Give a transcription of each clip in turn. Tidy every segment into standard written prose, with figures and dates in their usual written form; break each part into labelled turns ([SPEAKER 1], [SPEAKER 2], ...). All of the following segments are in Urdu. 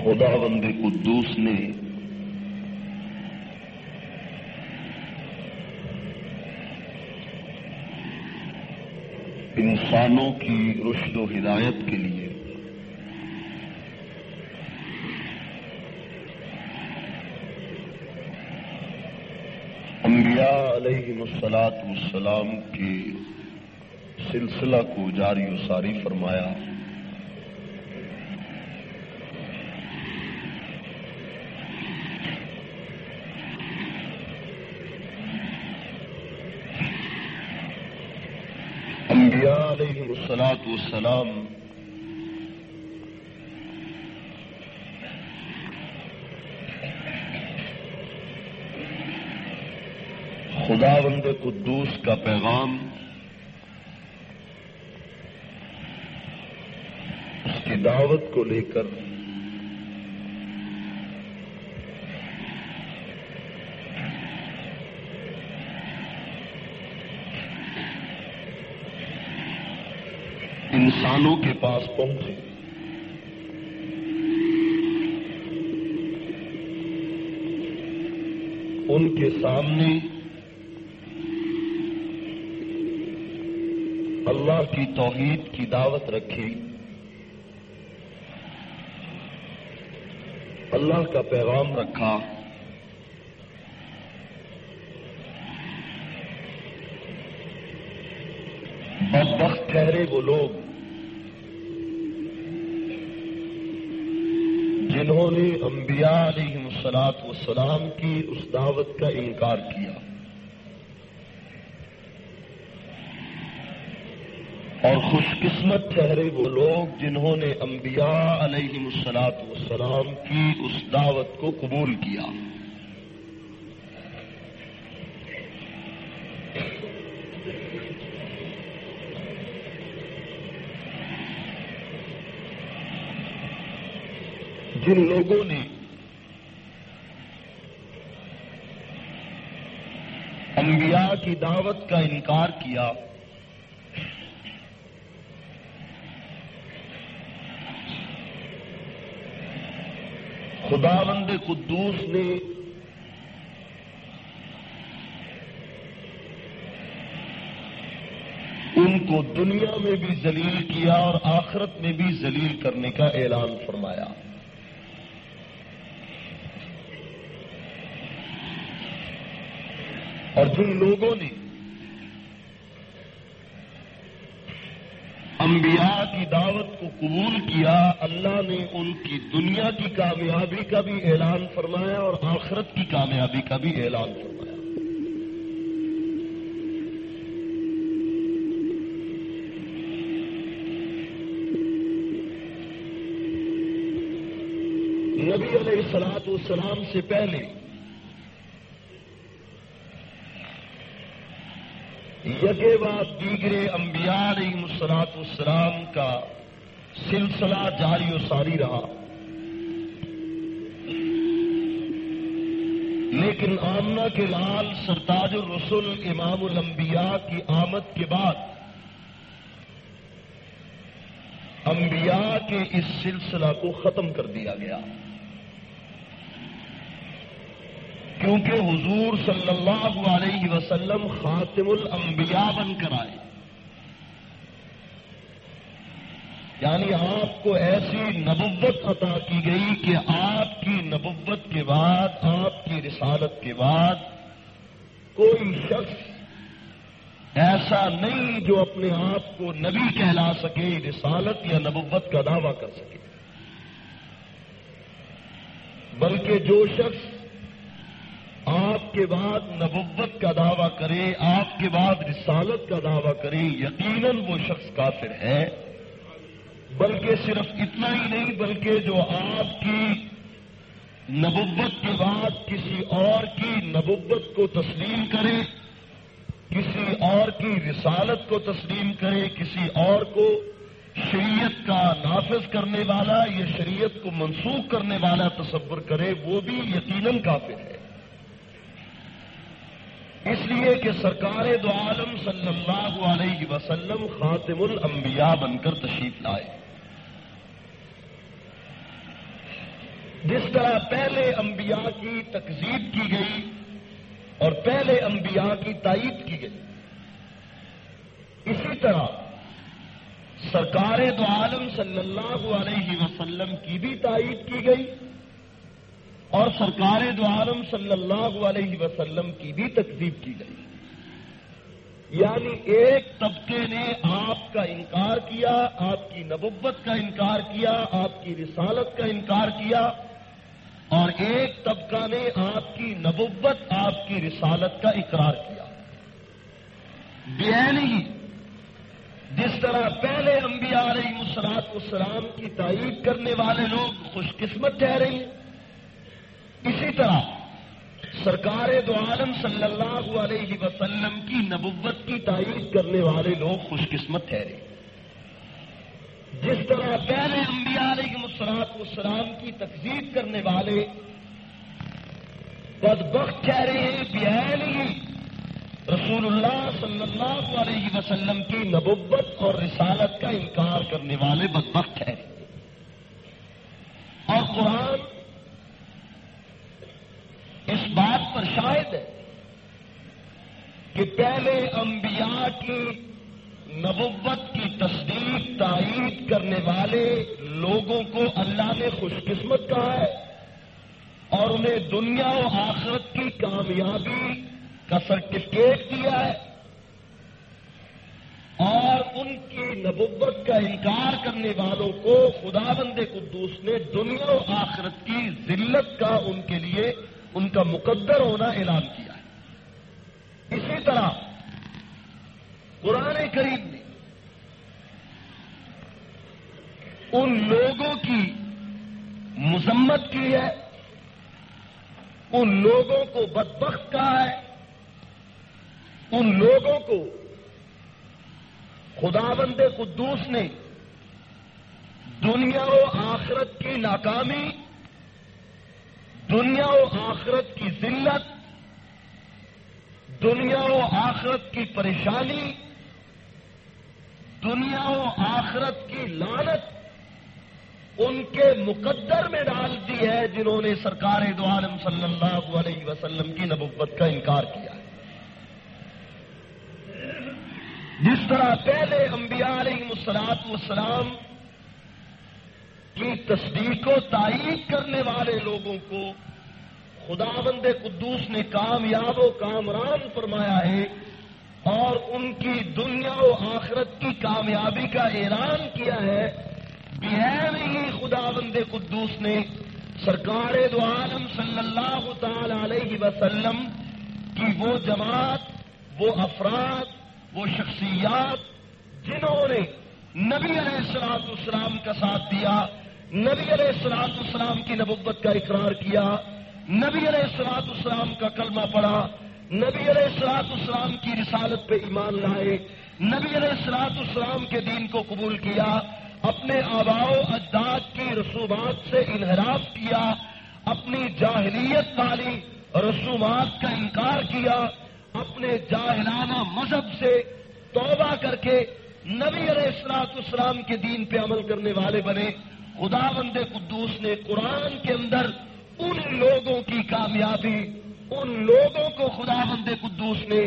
[SPEAKER 1] خداوند قدوس نے انسانوں کی رشد و ہدایت کے لیے انبیاء علیہم الصلاۃ والسلام کے سلسلہ کو جاری و ساری فرمایا۔ انبیاء علیہم الصلاۃ والسلام خداوند قدوس کا پیغام اس کی دعوت کو لے کر انسانوں کے پاس پہنچے۔ ان کے سامنے اللہ کی توحید کی دعوت رکھی، اللہ کا پیغام رکھا۔ بدبخت ٹھہرے وہ لوگ جنہوں نے انبیاء علیہم الصلاۃ والسلام کی اس دعوت کا انکار کیا، اور خوش قسمت ٹھہرے وہ لوگ جنہوں نے انبیاء علیہم الصلاۃ والسلام کی اس دعوت کو قبول کیا۔ جن لوگوں نے انبیاء کی دعوت کا انکار کیا، خداوند قدوس نے ان کو دنیا میں بھی ذلیل کیا اور آخرت میں بھی ذلیل کرنے کا اعلان فرمایا۔ اور جن لوگوں نے انبیاء کی دعوت کو قبول کیا، اللہ نے ان کی دنیا کی کامیابی کا بھی اعلان فرمایا اور آخرت کی کامیابی کا بھی اعلان فرمایا۔ نبی علیہ الصلاۃ والسلام سے پہلے یکے بعد دیگرے انبیاء علیہم الصلاۃ والسلام کا سلسلہ جاری و ساری رہا، لیکن آمنہ کے لال سرتاج الرسل امام الانبیاء کی آمد کے بعد انبیاء کے اس سلسلہ کو ختم کر دیا گیا، کیونکہ حضور صلی اللہ علیہ وسلم خاتم الانبیاء بن کر آئے، یعنی آپ کو ایسی نبوت عطا کی گئی کہ آپ کی نبوت کے بعد، آپ کی رسالت کے بعد کوئی شخص ایسا نہیں جو اپنے آپ کو نبی کہلا سکے، رسالت یا نبوت کا دعویٰ کر سکے، بلکہ جو شخص آپ کے بعد نبوت کا دعویٰ کرے، آپ کے بعد رسالت کا دعویٰ کرے، یقیناً وہ شخص کافر ہے۔ بلکہ صرف اتنا ہی نہیں، بلکہ جو آپ کی نبوت کے بعد کسی اور کی نبوت کو تسلیم کرے، کسی اور کی رسالت کو تسلیم کرے، کسی اور کو شریعت کا نافذ کرنے والا یا شریعت کو منسوخ کرنے والا تصور کرے، وہ بھی یقیناً کافر ہے۔ اس لیے کہ سرکار دو عالم صلی اللہ علیہ وسلم خاتم الانبیاء بن کر تشریف لائے۔ جس طرح پہلے انبیاء کی تکذیب کی گئی اور پہلے انبیاء کی تائید کی گئی، اسی طرح سرکار دو عالم صلی اللہ علیہ وسلم کی بھی تائید کی گئی اور سرکار دو عالم صلی اللہ علیہ وسلم کی بھی تکذیب کی گئی۔ یعنی ایک طبقے نے آپ کا انکار کیا، آپ کی نبوت کا انکار کیا، آپ کی رسالت کا انکار کیا، اور ایک طبقہ نے آپ کی نبوت، آپ کی رسالت کا اقرار کیا۔ بعینہ جس طرح پہلے انبیاء علیہ السلام کی تائید کرنے والے لوگ خوش قسمت ٹھہرے ہیں، اسی طرح سرکار دو عالم صلی اللہ علیہ وسلم کی نبوت کی تائید کرنے والے لوگ خوش قسمت ٹھہرے۔ جس طرح پہلے انبیاء علیہ السلام کی تکذیب کرنے والے بدبخت ٹھہرے ہیں، بعینہ رسول اللہ صلی اللہ علیہ وسلم کی نبوت اور رسالت کا انکار کرنے والے بدبخت ٹھہرے۔ اور قرآن اس بات پر شاہد ہے کہ پہلے انبیاء کی نبوت کی تصدیق تائید کرنے والے لوگوں کو اللہ نے خوش قسمت کہا ہے اور انہیں دنیا و آخرت کی کامیابی کا سرٹیفکیٹ دیا ہے، اور ان کی نبوت کا انکار کرنے والوں کو خداوند قدوس نے دنیا و آخرت کی ذلت کا ان کے لیے ان کا مقدر ہونا اعلان کیا ہے۔ اسی طرح قرآن کریم نے ان لوگوں کی مذمت کی ہے، ان لوگوں کو بدبخت کہا ہے، ان لوگوں کو خداوند قدوس نے دنیا و آخرت کی ناکامی، دنیا و آخرت کی ذلت، دنیا و آخرت کی پریشانی، دنیا و آخرت کی لعنت ان کے مقدر میں ڈال دی ہے جنہوں نے سرکار دو عالم صلی اللہ علیہ وسلم کی نبوت کا انکار کیا ہے۔ جس طرح پہلے انبیاء علیہ السلام کی تصدیق و تائید کرنے والے لوگوں کو خداوند قدوس نے کامیاب و کامران فرمایا ہے اور ان کی دنیا و آخرت کی کامیابی کا اعلان کیا ہے، بعینہ خداوند قدوس نے سرکار دو عالم صلی اللہ تعالی علیہ وسلم کی وہ جماعت، وہ افراد، وہ شخصیات جنہوں نے نبی علیہ السلام کا ساتھ دیا، نبی علیہ السلام کی نبوت کا اقرار کیا، نبی علیہ السلام کا کلمہ پڑھا، نبی علیہ السلام کی رسالت پہ ایمان لائے، نبی علیہ السلام کے دین کو قبول کیا، اپنے آباء و اجداد کی رسومات سے انحراف کیا، اپنی جاہلیت والی رسومات کا انکار کیا، اپنے جاہلانہ مذہب سے توبہ کر کے نبی علیہ السلام کے دین پہ عمل کرنے والے بنے۔ خداوند قدوس نے قرآن کے اندر ان لوگوں کی کامیابی، ان لوگوں کو خداوند قدوس نے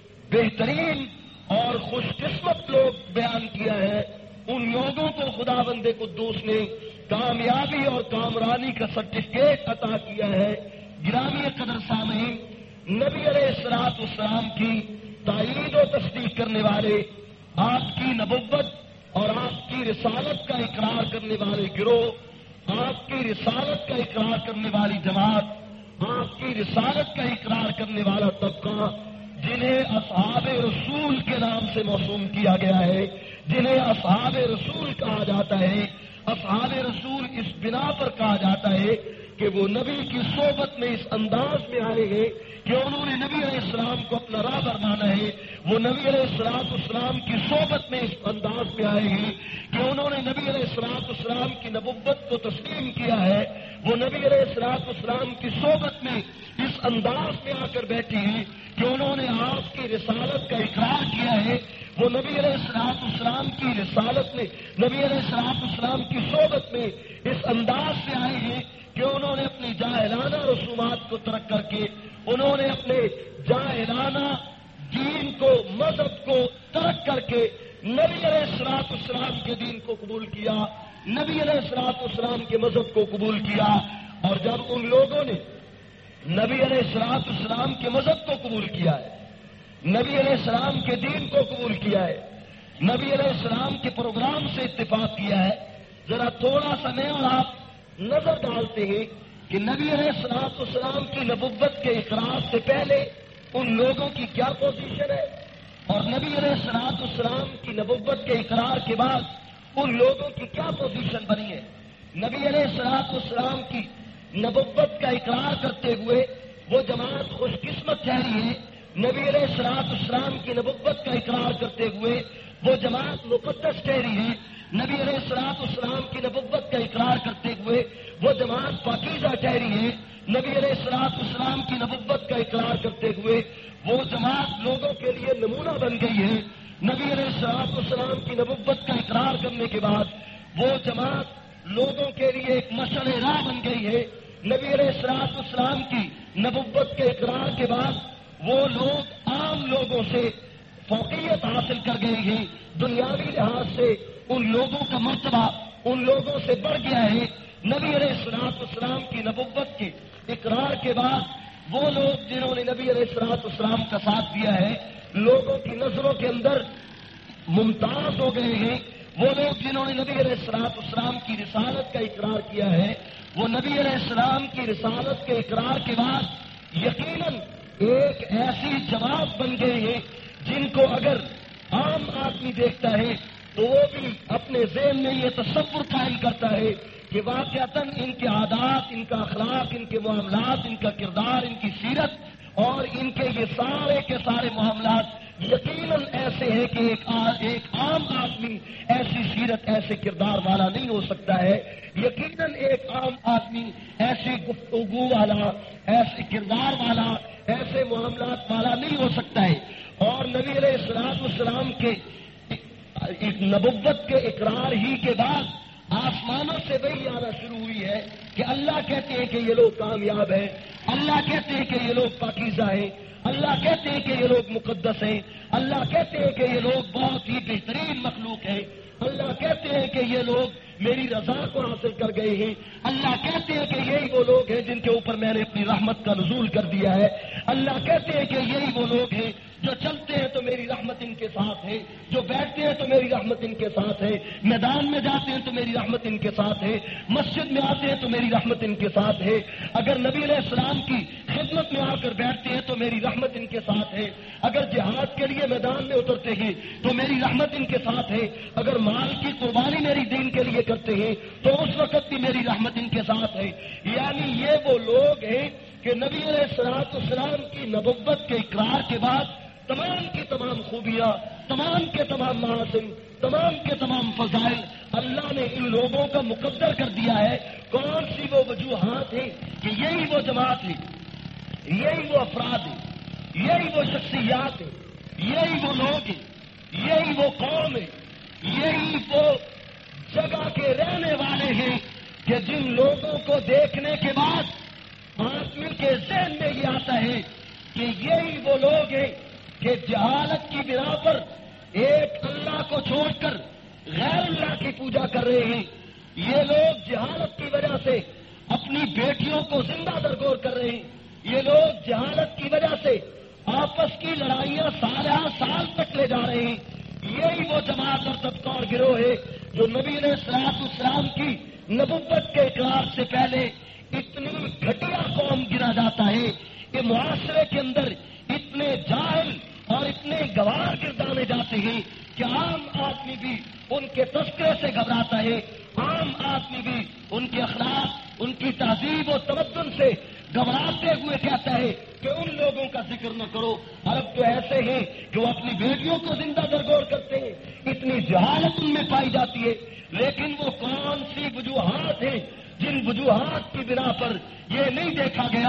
[SPEAKER 1] بہترین اور خوش قسمت لوگ بیان کیا ہے، ان لوگوں کو خداوند قدوس نے کامیابی اور کامرانی کا سرٹیفکیٹ عطا کیا ہے۔ گرامی قدر سامعین، نبی علیہ السلام کی تائید و تصدیق کرنے والے، آپ کی نبوت اور آپ کی رسالت کا اقرار کرنے والے گروہ، آپ کی رسالت کا اقرار کرنے والی جماعت، آپ کی رسالت کا اقرار کرنے والا طبقہ، جنہیں اصحاب رسول کے نام سے موسوم کیا گیا ہے، جنہیں اصحاب رسول کہا جاتا ہے۔ اصحاب رسول اس بنا پر کہا جاتا ہے کہ وہ نبی کی صحبت میں اس انداز میں آئے ہیں کہ انہوں نے نبی علیہ السلام کو اپنا راہبر مانا ہے، وہ نبی علیہ السلام کی صحبت میں اس انداز میں آئے ہیں کہ انہوں نے نبی علیہ السلام کی نبوت کو تسلیم کیا ہے، وہ نبی علیہ السلام کی صحبت میں اس انداز میں آ کر بیٹھے ہیں کہ انہوں نے آپ کی رسالت کا اقرار کیا ہے، وہ نبی علیہ السلام کی رسالت میں، نبی علیہ السلام کی صحبت میں اس انداز سے آئے ہیں کہ انہوں نے اپنی جاہلانہ رسومات کو ترک کر کے انہوں نے اپنے جاہلانہ دین کو مذہب کو ترک کر کے نبی علیہ الصلوۃ والسلام کے دین کو قبول کیا، نبی علیہ الصلوۃ والسلام کے مذہب کو قبول کیا۔ اور جب ان لوگوں نے نبی علیہ الصلوۃ والسلام کے مذہب کو قبول کیا ہے، نبی علیہ السلام کے دین کو قبول کیا ہے، نبی علیہ السلام کے پروگرام سے اتفاق کیا ہے، ذرا تھوڑا سا میں اور آپ نظر ڈالتے ہیں کہ نبی علیہ الصلوۃ والسلام کی نبوت کے اقرار سے پہلے ان لوگوں کی کیا پوزیشن ہے، اور نبی علیہ الصلوۃ والسلام کی نبوت کے اقرار کے بعد ان لوگوں کی کیا پوزیشن بنی ہے۔ نبی علیہ الصلوۃ والسلام کی نبوت کا اقرار کرتے ہوئے وہ جماعت خوش قسمت ٹھہری ہے، نبی علیہ الصلوۃ والسلام کی نبوت کا اقرار کرتے ہوئے وہ جماعت مقدس ٹھہری ہے، نبی علیہ الصلوۃ والسلام کی نبوت کا اقرار کرتے ہوئے وہ جماعت پاکیزہ ٹھہری ہے، نبی علیہ الصلوۃ والسلام کی نبوت کا اقرار کرتے ہوئے وہ جماعت لوگوں کے لیے نمونہ بن گئی ہے، نبی علیہ الصلوۃ والسلام کی نبوت کا اقرار کرنے کے بعد وہ جماعت لوگوں کے لیے ایک مشعل راہ بن گئی ہے، نبی علیہ الصلوۃ والسلام کی نبوت کے اقرار کے بعد وہ لوگ عام لوگوں سے فوقیت حاصل کر گئے ہیں، دنیاوی لحاظ سے ان لوگوں کا مرتبہ ان لوگوں سے بڑھ گیا ہے۔ نبی علیہ الصلوۃ والسلام کی نبوت کے اقرار کے بعد وہ لوگ جنہوں نے نبی علیہ الصلوۃ والسلام کا ساتھ دیا ہے لوگوں کی نظروں کے اندر ممتاز ہو گئے ہیں، وہ لوگ جنہوں نے نبی علیہ الصلوۃ والسلام کی رسالت کا اقرار کیا ہے وہ نبی علیہ السلام کی رسالت کے اقرار کے بعد یقیناً ایک ایسی جماعت بن گئے ہیں جن کو اگر عام آدمی دیکھتا ہے تو وہ بھی اپنے ذہن میں یہ تصور قائم کرتا ہے کہ واقعتاً ان کے عادات، ان کا اخلاق، ان کے معاملات، ان کا کردار، ان کی سیرت اور ان کے یہ سارے کے سارے معاملات یقیناً ایسے ہیں کہ ایک عام آدمی ایسی سیرت ایسے کردار والا نہیں ہو سکتا ہے، یقیناً ایک عام آدمی ایسی گفتگو والا، ایسے کردار والا، ایسے معاملات والا نہیں ہو سکتا ہے۔ اور نبی علیہ الصلوۃ والسلام کے نبوت کے اقرار ہی کے بعد آسمانوں سے وہی آنا شروع ہوئی ہے کہ اللہ کہتے ہیں کہ یہ لوگ کامیاب ہیں، اللہ کہتے ہیں کہ یہ لوگ پاکیزہ ہیں، اللہ کہتے ہیں کہ یہ لوگ مقدس ہیں، اللہ کہتے ہیں کہ یہ لوگ بہت ہی بہترین مخلوق ہیں، اللہ کہتے ہیں کہ یہ لوگ میری رضا کو حاصل کر گئے ہیں، اللہ کہتے ہیں کہ یہی وہ لوگ ہیں جن کے اوپر میں نے اپنی رحمت کا نزول کر دیا ہے، اللہ کہتے ہیں کہ یہی وہ لوگ ہیں جو چلتے ہیں تو میری رحمت ان کے ساتھ ہے، جو بیٹھتے ہیں تو میری رحمت ان کے ساتھ ہے، میدان میں جاتے ہیں تو میری رحمت ان کے ساتھ ہے، مسجد میں آتے ہیں تو میری رحمت ان کے ساتھ ہے، اگر نبی علیہ السلام کی خدمت میں آ کر بیٹھتے ہیں تو میری رحمت ان کے ساتھ ہے، اگر جہاد کے لیے میدان میں اترتے ہیں تو میری رحمت ان کے ساتھ ہے، اگر مال کی قربانی میری دین کے لیے کرتے ہیں تو اس وقت بھی میری رحمت ان کے ساتھ ہے۔ یعنی یہ وہ لوگ ہیں کہ نبی علیہ الصلوۃ والسلام کی نبوت کے اقرار کے بعد تمام کی تمام خوبیاں، تمام کے تمام محاسن، تمام کے تمام فضائل اللہ نے ان لوگوں کا مقدر کر دیا ہے۔ کون سی وہ وجوہات ہیں کہ یہی وہ جماعت ہے، یہی وہ افراد ہیں، یہی وہ شخصیات ہیں، یہی وہ لوگ ہیں، یہی وہ قوم ہے، یہی وہ جگہ کے رہنے والے ہیں کہ جن لوگوں کو دیکھنے کے بعد آدمی کے ذہن میں یہ آتا ہے کہ یہی وہ لوگ ہیں کہ جہالت کی بنا پر ایک اللہ کو چھوڑ کر غیر اللہ کی پوجا کر رہے ہیں، یہ لوگ جہالت کی وجہ سے اپنی بیٹیوں کو زندہ درگور کر رہے ہیں، یہ لوگ جہالت کی وجہ سے آپس کی لڑائیاں سال تک لے جا رہے ہیں، یہی وہ جماعت اور طبقہ اور گروہ ہے جو نبی علیہ الصلوۃ والسلام کی نبوت کے اقرار سے پہلے اتنی گھٹیا قوم گنا جاتا ہے کہ معاشرے کے اندر اتنے جاہل اور اتنے گوار گردانے جاتے ہیں کہ عام آدمی بھی ان کے تذکرے سے گھبراتا ہے، عام آدمی بھی ان کے اخلاق، ان کی تہذیب و تمدن سے گھبراتے ہوئے کہتا ہے کہ ان لوگوں کا ذکر نہ کرو، عرب تو ایسے ہیں کہ وہ اپنی بیٹیوں کو زندہ درگور کرتے ہیں، اتنی جہالت ان میں پائی جاتی ہے۔ لیکن وہ کون سی وجوہات ہیں جن وجوہات کی بنا پر یہ نہیں دیکھا گیا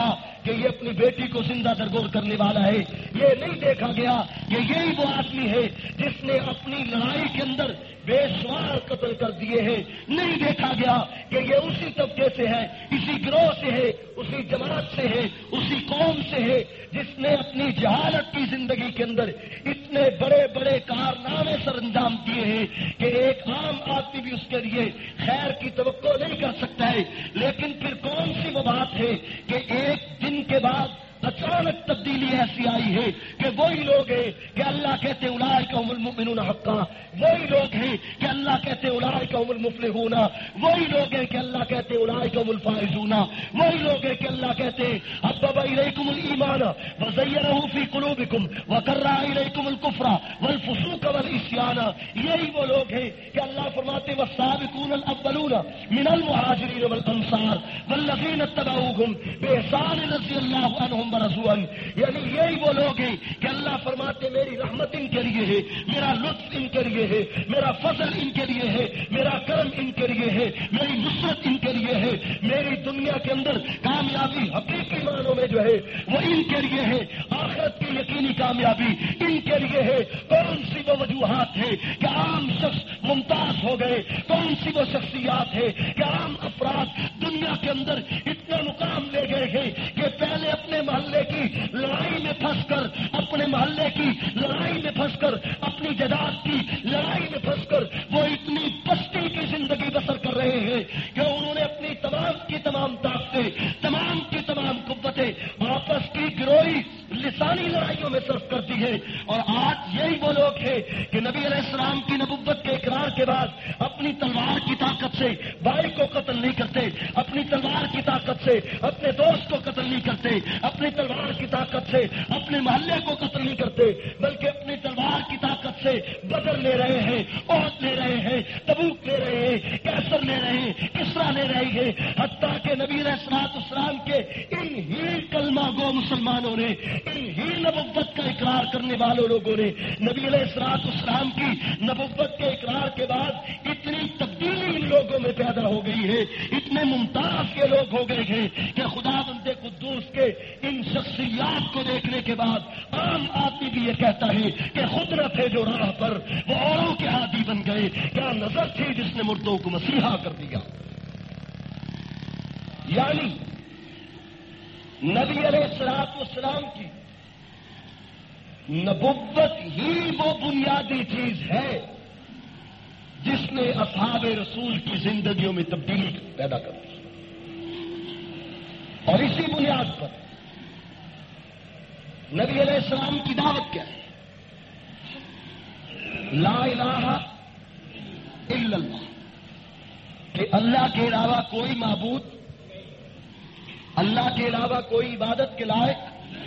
[SPEAKER 1] کہ یہ اپنی بیٹی کو زندہ درگور کرنے والا ہے، یہ نہیں دیکھا گیا کہ یہی وہ آدمی ہے جس نے اپنی لڑائی کے اندر بے شمار قتل کر دیے ہیں، نہیں دیکھا گیا کہ یہ اسی طبقے سے ہے، اسی گروہ سے ہے، اسی جماعت سے ہے، اسی قوم سے ہے جس نے اپنی جہالت کی زندگی کے اندر اتنے بڑے بڑے کارنامے سر انجام دیے ہیں کہ ایک عام آدمی بھی اس کے لیے خیر کی توقع نہیں کر سکتا ہے۔ لیکن پھر کون سی وہ بات ہے کہ ایک دن کے بعد اچانک تبدیلی ایسی آئی ہے کہ وہی لوگ ہیں کہ اللہ کہتے اولئک هم المؤمنون حقا، وہی لوگ ہیں کہ اللہ کہتے اولئک هم المفلحون، وہی لوگ ہیں کہ اللہ کہتے اولئک هم الفائزون، وہی لوگ ہیں کہ اللہ کہتے حبب الیکم الایمان وزینہ فی قلوبکم وکرہ الیکم الکفر والفسوق والعصیان، یہی وہ لوگ ہیں کہ اللہ فرماتے والسابقون الاولون من المہاجرین والانصار والذین اتبعوہم باحسان رضی اللہ عنہم برسول، یعنی یہی وہ لوگ ہیں کہ اللہ فرماتے میری رحمت ان کے لیے ہے، میرا لطف ان کے لیے ہے، میرا فضل ان کے لیے ہے، میرا کرم ان کے لیے ہے، میری نصرت ان کے لیے ہے، میری دنیا کے اندر کامیابی حقیقی معنوں میں جو ہے وہ ان کے لیے ہے، آخرت کی یقینی کامیابی ان کے لیے ہے۔ کون سی وہ وجوہات ہے کہ عام شخص ممتاز ہو گئے، کون سی وہ شخصیات ہے کہ عام افراد دنیا کے اندر اتنا مقام لے گئے ہیں کہ پہلے اپنے محلے کی لڑائی میں پھنس کر، اپنے محلے کی لڑائی میں پھنس کر، اپنی جداد کی لڑائی میں پھنس کر وہ اتنی پستی کی زندگی بسر کر رہے ہیں کہ انہوں نے اپنی تمام کی تمام طاقتیں، تمام کی تمام قوتیں آپس کی گروہی لسانی لڑائیوں میں صرف کر دی ہے۔ اور آج یہی وہ لوگ ہیں کہ نبی علیہ السلام کی نبوت کے اقرار کے بعد اپنی تلوار کی طاقت سے بھائی کو قتل نہیں کرتے، اپنی تلوار کی طاقت سے اپنے دوست کو قتل نہیں کرتے، اپنی تلوار کی طاقت سے اپنے محلے کو قتل نہیں کرتے، بلکہ اپنی تلوار کی طاقت سے بدر لے رہے ہیں، احد لے رہے ہیں، تبوک لے رہے ہیں، کیسر لے رہے ہیں، کسرا لے رہے ہیں، حتیٰ کہ نبی علیہ السلام کے ان ہی کلمہ گو مسلمانوں نے، ان ہی نبوت کا اقرار کرنے والوں لوگوں نے نبی علیہ السلام کی نبوت کے اقرار کے بعد اتنی تبدیلی ان لوگوں میں پیدا ہو گئی ہے، اتنے ممتاز کے لوگ ہو گئے ہیں کہ خدا بندے قدوس کے ان شخصیات کو دیکھنے کے بعد عام آدمی بھی یہ کہتا ہے کہ خود نہ تھے جو راہ پر وہ اوروں کے ہادی بن گئے، کیا نظر تھی جس نے مردوں کو مسیحا کر دیا۔ یعنی نبی علیہ السلام کی نبوت ہی وہ بنیادی چیز ہے جس نے اصحاب رسول کی زندگیوں میں تبدیلی پیدا کر دی، اور اسی بنیاد پر نبی علیہ السلام کی دعوت کیا ہے؟ لا الہ الا اللہ، کہ اللہ کے علاوہ کوئی معبود، اللہ کے علاوہ کوئی عبادت کے لائق،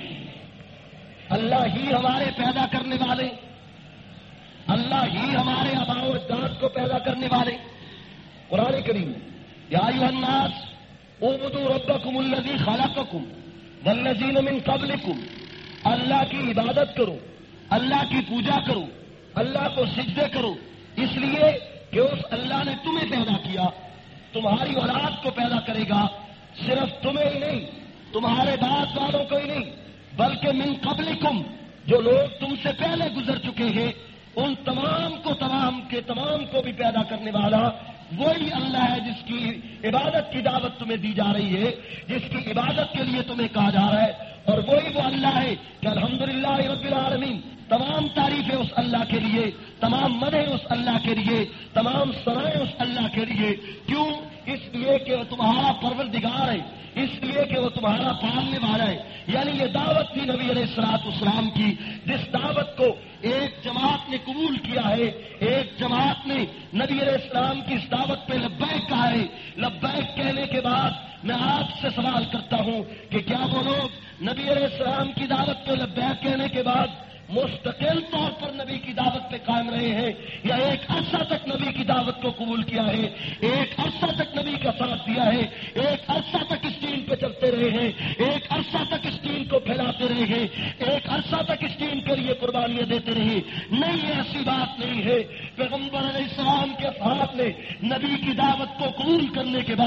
[SPEAKER 1] اللہ ہی ہمارے پیدا کرنے والے، اللہ ہی ہمارے آباء و اجداد کو پیدا کرنے والے۔ قرآن کریم یا ایھا الناس اعبدوا ربکم الذی خلقکم والذین من قبلکم، اللہ کی عبادت کرو، اللہ کی پوجا کرو، اللہ کو سجدے کرو، اس لیے کہ اس اللہ نے تمہیں پیدا کیا، تمہاری اولاد کو پیدا کرے گا، صرف تمہیں ہی نہیں، تمہارے بعد والوں کو ہی نہیں، بلکہ من قبلکم، جو لوگ تم سے پہلے گزر چکے ہیں، ان تمام کو بھی پیدا کرنے والا وہی اللہ ہے جس کی عبادت کی دعوت تمہیں دی جا رہی ہے، جس کی عبادت کے لیے تمہیں کہا جا رہا ہے، اور وہی وہ اللہ ہے کہ الحمدللہ رب العالمین، تمام تعریفیں اس اللہ کے لیے، تمام مدح اس اللہ کے لیے، تمام ثنائیں اس اللہ کے لیے۔ کیوں؟ اس لیے کہ وہ تمہارا پروردگار ہے، اس لیے کہ وہ تمہارا پالنے والا ہے۔ یعنی یہ دعوت تھی نبی علیہ السلام کی، جس دعوت کو ایک جماعت نے قبول کیا ہے، ایک جماعت نے نبی علیہ السلام کی اس دعوت پہ لبیک کہا ہے۔ لبیک کہنے کے بعد میں آپ سے سوال کرتا ہوں کہ کیا وہ لوگ نبی علیہ السلام کی دعوت پہ لبیک کہنے کے بعد مستقل طور پر نبی کی دعوت پہ قائم رہے ہیں، یا ایک عرصہ تک نبی کی دعوت کو قبول کیا ہے، ایک عرصہ تک نبی کا ساتھ دیا ہے، ایک عرصہ تک اس دین پہ چلتے رہے ہیں، ایک عرصہ تک اس دین کو پھیلاتے رہے ہیں، ایک عرصہ تک اس دین کے لیے قربانیاں دیتے رہے؟ نہیں، ایسی بات نہیں ہے۔ پیغمبر علیہ السلام کے اصحاب نے نبی کی دعوت کو قبول کرنے کے بعد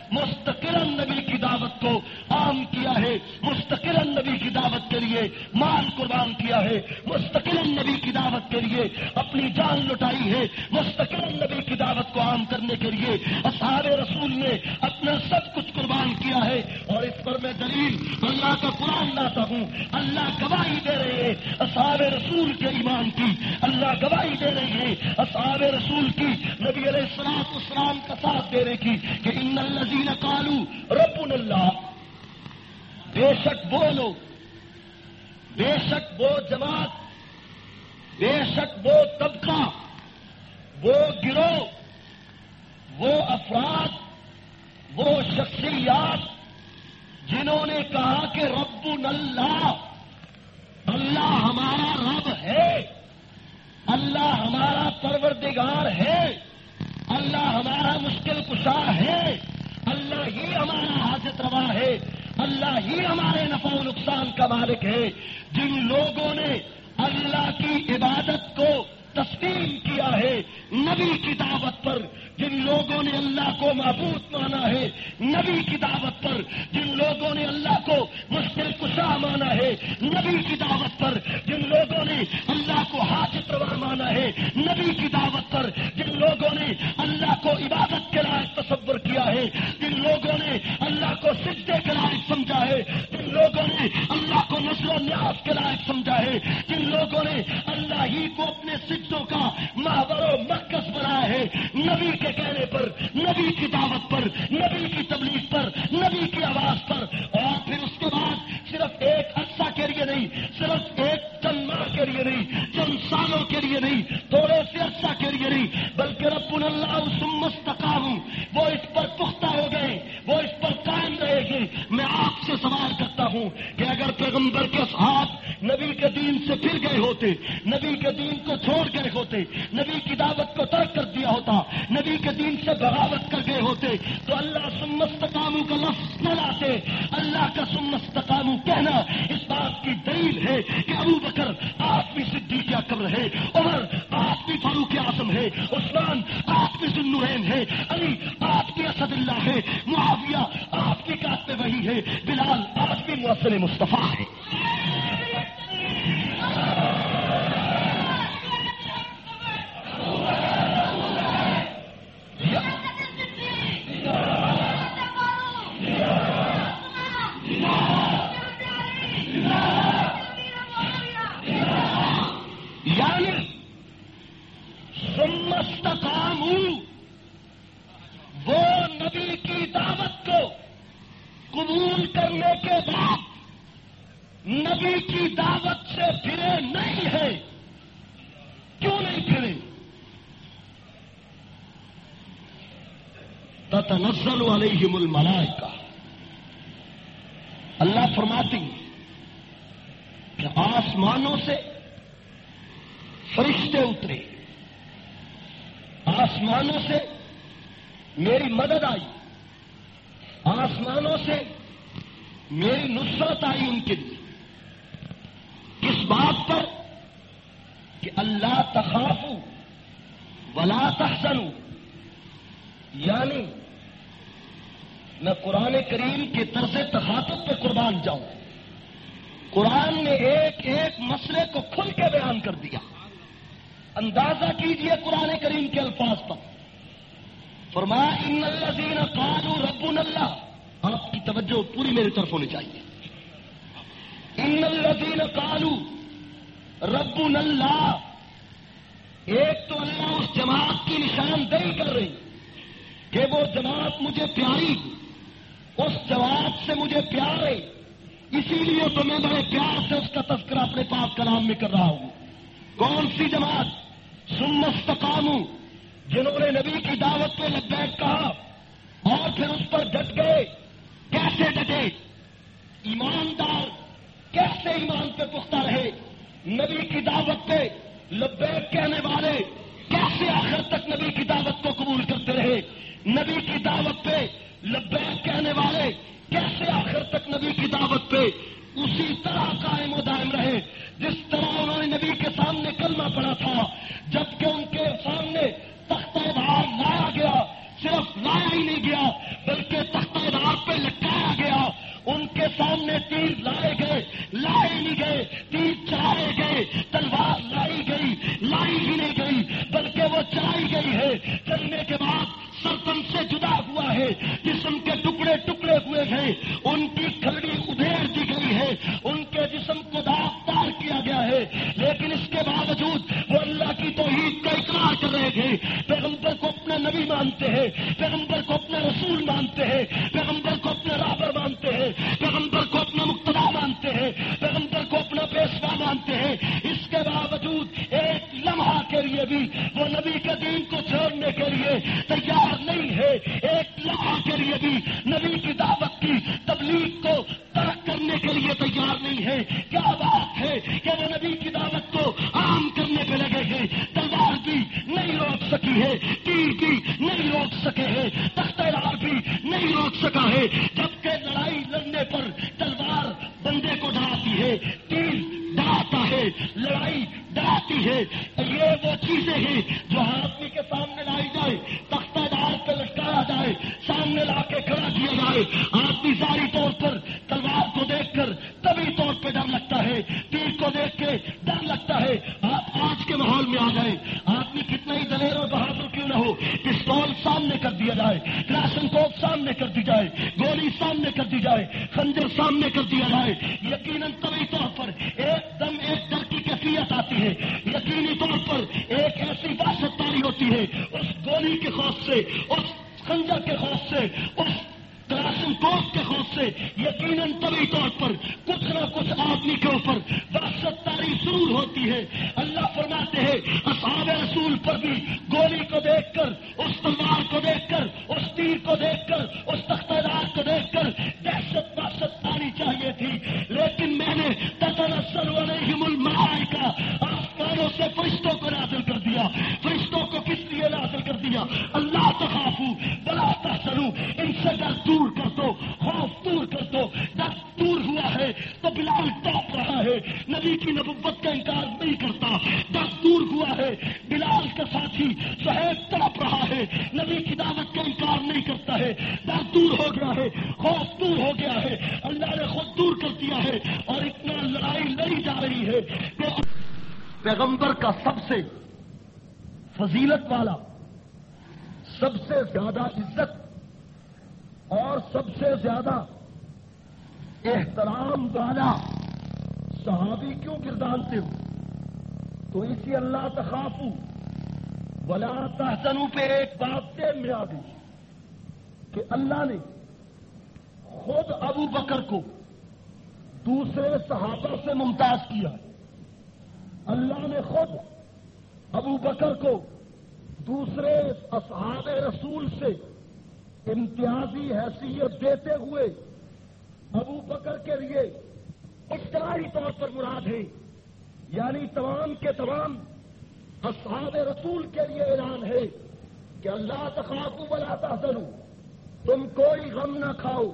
[SPEAKER 1] مستقلاً نبی کی دعوت کو عام کیا ہے، مستقلاً نبی کی دعوت کے لیے مال قربان کیا ہے، مستقلاً نبی کی دعوت کے لیے اپنی جان لٹائی ہے، مستقلاً نبی کی دعوت کو عام کرنے کے لیے اصحاب رسول نے اپنا سب کچھ قربان کیا ہے۔ اور اس پر میں دلیل اللہ کا قرآن لاتا ہوں۔ اللہ گواہی دے رہے ہیں اصحاب رسول کے ایمان کی، اللہ گواہی دے رہے ہیں اصحاب رسول کی، نبی علیہ الصلوۃ والسلام کا ساتھ دینے کی کہ ان الذین قالوا ربنا اللہ، بے شک وہ لوگ، بے شک وہ جماعت، بے شک وہ طبقہ، وہ گروہ، وہ افراد، وہ شخصیات جنہوں نے کہا کہ ربنا اللہ، اللہ ہمارا رب ہے، اللہ ہمارا پروردگار ہے، اللہ ہمارا مشکل کشا ہے، اللہ ہی ہمارا حاجت روا ہے، اللہ ہی ہمارے نفع و نقصان کا مالک ہے۔ جن لوگوں نے اللہ کی عبادت کو تسلیم کیا ہے نبی کی دعوت پر، جن لوگوں نے اللہ کو معبود مانا ہے نبی کی دعوت پر، جن لوگوں نے اللہ کو مشکل کشا مانا ہے نبی کی دعوت پر، جن لوگوں نے اللہ کو حاجت روا مانا ہے نبی کی دعوت پر، جن لوگوں نے اللہ کو عبادت کے لائق تصور کیا ہے، جن لوگوں نے اللہ کو سجدے کے لائق سمجھا ہے، جن لوگوں نے اللہ کو نذر و نیاز کے لائق سمجھا ہے، جن لوگوں نے اللہ ہی کو اپنے سجدوں کا محور و مرکز بنایا ہے، نبی کے کہنے پر، نبی کی دعوت پر، نبی کی تبلیغ پر، نبی کی آواز پر، اور پھر اس کے بعد صرف ایک عرصہ کے لیے نہیں، صرف ایک چند ماہ کے لیے نہیں، چند سالوں کے لیے نہیں، تھوڑے سے عرصہ کے لیے نہیں، بلکہ ربنا اللہ ثم استقاموا، وہ اس پر پختہ ہو گئے، وہ اس پر قائم رہے گی۔ میں آپ سے سوال کرتا ہوں کہ اگر پیغمبر کے اصحاب نبی کے دین سے پھر گئے ہوتے، نبی کے دین کو چھوڑ گئے ہوتے، نبی کی دعوت کو ترک کر دیا ہوتا، نبی کے دین سے بغاوت کر گئے ہوتے، تو اللہ ثم استقاموا کا لفظ نہ لاتے۔ اللہ کا ثم استقاموا کہنا اس بات کی دلیل ہے کہ ابو بکر آٹھویں صدیق اکبر ہے، عمر آٹھویں فاروق اعظم ہے، عثمان آٹھویں ذو النورین ہے، علی آٹھویں اسد اللہ ہے، معاویہ آٹھویں کاتب وحی ہے، بلال آٹھویں مؤثر مصطفیٰ ہے۔ یعنی ثم استقاموا، وہ نبی کی دعوت کو قبول کرنے کے بعد نبی کی دعوت سے پھرے نہیں ہے۔ کیوں نہیں پھرے؟ تتنزل علیہم الملائکہ، اللہ فرماتی کہ آسمانوں سے فرشتے اترے، آسمانوں سے میری مدد آئی، آسمانوں سے میری نصرت آئی ان کے لیے، کس بات پر؟ کہ اللہ تخافوا ولا تحزنوا، یعنی میں قرآن کریم کے طرز تخاطب پہ قربان جاؤں۔ قرآن نے ایک ایک مسئلے کو کھل کے بیان کر دیا۔ اندازہ کیجئے قرآن کریم کے الفاظ پر، فرمایا ان الذین قالوا ربنا اللہ، آپ کی توجہ پوری میری طرف ہونی چاہیے۔ ان الذین قالوا ربنا اللہ، ایک تو اللہ اس جماعت کی نشاندہی کر رہی کہ وہ جماعت مجھے پیاری، اس جماعت سے مجھے پیار ہے، اسی لیے تو میں بڑے پیار سے اس کا تذکرہ اپنے پاک کلام میں کر رہا ہوں۔ کون سی جماعت؟ ثم استقاموا، جنہوں نے نبی کی دعوت پہ لبیک کہا اور پھر اس پر ڈٹ گئے۔ کیسے ڈٹے؟ ایماندار کیسے ایمان پہ پختہ رہے؟ نبی کی دعوت پہ لبیک کہنے والے کیسے آخر تک نبی کی دعوت کو قبول کرتے رہے؟ نبی کی دعوت پہ لبیک کہنے والے کیسے آخر تک نبی کی دعوت پہ اسی طرح قائم و دائم رہے جس طرح انہوں نے نبی کے سامنے کلمہ پڑھا تھا، جبکہ ان کے سامنے تختہ بہار لایا گیا، صرف لایا ہی نہیں گیا بلکہ تختہ گئی بلکہ وہ چلائی گئی ہے. چلنے کے بعد سرتن سے جدا ہوا ہے، جسم کے ٹکڑے ٹکڑے ہوئے ہیں، ان کی کھلڑی ادھیڑ دی گئی ہے، ان کے جسم کو داغدار کیا گیا ہے. لیکن اس کے باوجود وہ اللہ کی توحید کا اقرار کر رہے تھے. پیغمبر کو اپنا نبی مانتے ہیں، پیغمبر کو اپنا رسول مانتے ہیں، پیغمبر کو اپنا رہبر مانتے ہیں، پیغمبر کو اپنا مقتدا مانتے ہیں، پیغمبر کو اپنا پیشوا مانتے ہیں. اس کے باوجود ایک لمحہ کے لیے بھی وہ نبی کے دین کو چھوڑنے کے لیے تیار نہیں ہے. ایک لمحہ کے لیے بھی نبی کی دعوت کی تبلیغ کو ترک کرنے کے لیے تیار نہیں ہے. کیا بات ہے کہ وہ نبی کی دعوت کو عام کرنے پہ لگے ہیں. تلوار بھی نہیں روک سکی ہے، تیر بھی نہیں روک سکے ہیں، تختہ رار بھی نہیں روک سکا ہے. جبکہ لڑائی لڑنے پر تلوار بندے کو ڈراتی ہے، تیر ڈراتا ہے، لڑائی ڈراتی ہے. یہ وہ چیزیں ہیں جو آدمی کے سامنے لائی جائے، تختہ دار پہ لٹکایا جائے، سامنے لا کے کھڑا کیا جائے. آدمی ظاہری طور پر تلوار کو دیکھ کر طبی طور پہ ڈر لگتا ہے، تیر کو دیکھ کے ڈر لگتا ہے. آپ آج کے ماحول میں آ جائیں، آدمی کتنا ہی دلیر اور بہادر کیوں نہ ہو، پستول سامنے کر دیا جائے، کلاشن کوف سامنے کر دی جائے، گولی سامنے کر دی جائے، خنجر سامنے کر دیا جائے، یقیناً طبی طور پر ایک دم ایک ڈر کی کیفیت آتی ہے. یقینی طور پر ایک ایسی وحشت تاری ہوتی ہے اس گولی کے خوف سے، اس خنجر کے خوف سے، اس کلاشن کوف کے خوف سے. یقیناً طبی طور پر کچھ نہ کچھ آدمی کے اوپر وحشت تاری ضرور ہوتی ہے. اللہ فرماتے ہیں اصحاب رسول پر بھی گولی کو دیکھ کر، اس تلوار کو دیکھ کر، اس تیر کو دیکھ کر، اس تختہ دار کو دیکھ کر دہشت وحشت آنی چاہیے تھی. لیکن میں نے تتنزل علیہم الملائکہ، آسمانوں سے فرشتوں کو نازل کر دیا. فرشتوں کو کس لیے نازل کر دیا؟ اللہ تخافوا ولا تحزنوا، ان سے ڈر دور کر دو، خوف دور کر دو. ڈر دور ہوا ہے تو بلال ٹاپ رہا ہے، نبی کی نبوت کا انکار نہیں کرتا. ڈر دور ہوا ہے، بلال کا ساتھی صہیب ٹاپ رہا ہے، نبی کی دعوت کا انکار نہیں کرتا ہے. ڈر دور ہو گیا ہے، خوف دور ہو گیا ہے، اللہ نے خود دور کر دیا ہے. اور اتنا لڑائی لڑی جا رہی ہے کہ پیغمبر کا سب سے فضیلت والا، سب سے زیادہ عزت اور سب سے زیادہ احترام والا صحابی کیوں گردانتے ہو؟ تو اسی اللہ تخافوا ولا تحزنوا پہ ایک بات ذہن میں آ گئی کہ اللہ نے خود ابو بکر کو دوسرے صحابہ سے ممتاز کیا. اللہ نے خود ابو بکر کو دوسرے اصحاب رسول سے امتیازی حیثیت دیتے ہوئے ابو بکر کے لیے اجتماعی طور پر مراد ہے، یعنی تمام کے تمام اصحاب رسول کے لیے اعلان ہے کہ اللہ تخافوا ولا تحزنوا، تم کوئی غم نہ کھاؤ،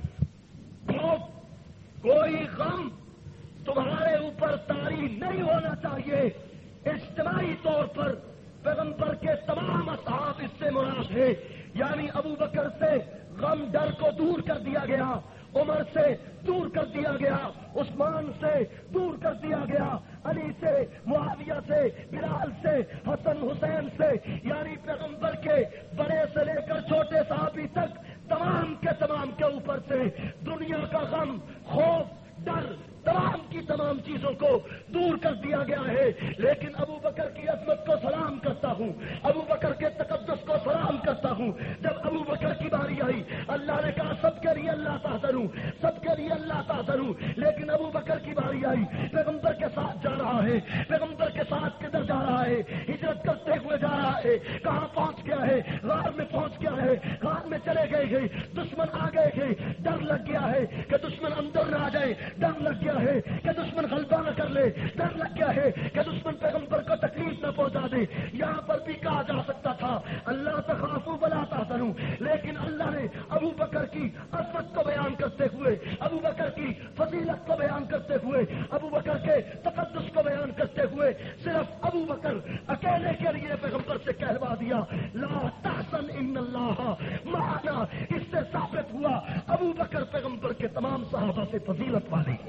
[SPEAKER 1] کوئی غم تمہارے اوپر طاری نہیں ہونا چاہیے. اجتماعی طور پر پیغمبر کے تمام اصحاب اس سے مراد ہے، یعنی ابو بکر سے غم ڈر کو دور کر دیا گیا، عمر سے دور کر دیا گیا، عثمان سے دور کر دیا گیا، علی سے، معاویہ سے، بلال سے، حسن حسین سے، یعنی پیغمبر کے بڑے سے لے کر چھوٹے صحابی تک تمام کے اوپر سے دنیا کا غم، خوف، ڈر، تمام کی تمام چیزوں کو دور کر دیا گیا ہے. لیکن ابو بکر کی عظمت کو سلام کرتا ہوں، ابو بکر کے تقدس کو سلام کرتا ہوں. جب ابو بکر کی باری آئی، اللہ نے کہا سب کے لیے اللہ تحزنوا، سب کے لیے اللہ تحزنوا. لیکن ابو بکر کی باری آئی، پیغمبر کے ساتھ جا رہا ہے، پیغمبر کے ساتھ کدھر جا رہا ہے؟ ہجرت کرتے ہوئے جا رہا ہے. کہاں پہنچ گیا ہے؟ غار میں پہنچ گیا ہے. غار میں چلے گئے، دشمن آ گئے ہیں، ڈر لگ گیا ہے کہ دشمن اندر نہ آ جائے، ڈر لگ گیا ہے کہ دشمن غلبہ نہ کر لے، ڈر لگ گیا ہے کہ دشمن پیغمبر کو تکلیف نہ پہنچا دے. یہاں پر بھی کہا جا سکتا تھا اللہ تخافوا ولا تحزنوا، لیکن اللہ نے ابو بکر کی عظمت کو بیان کرتے ہوئے، ابو بکر کی فضیلت کو بیان کرتے ہوئے، ابو بکر کے تقدس کو بیان کرتے ہوئے صرف ابو بکر اکیلے کے لیے پیغمبر سے کہلوا دیا لا تحزن ان اللہ معنا. اس سے ثابت ہوا ابو بکر پیغمبر کے تمام صحابہ سے فضیلت والے ہیں.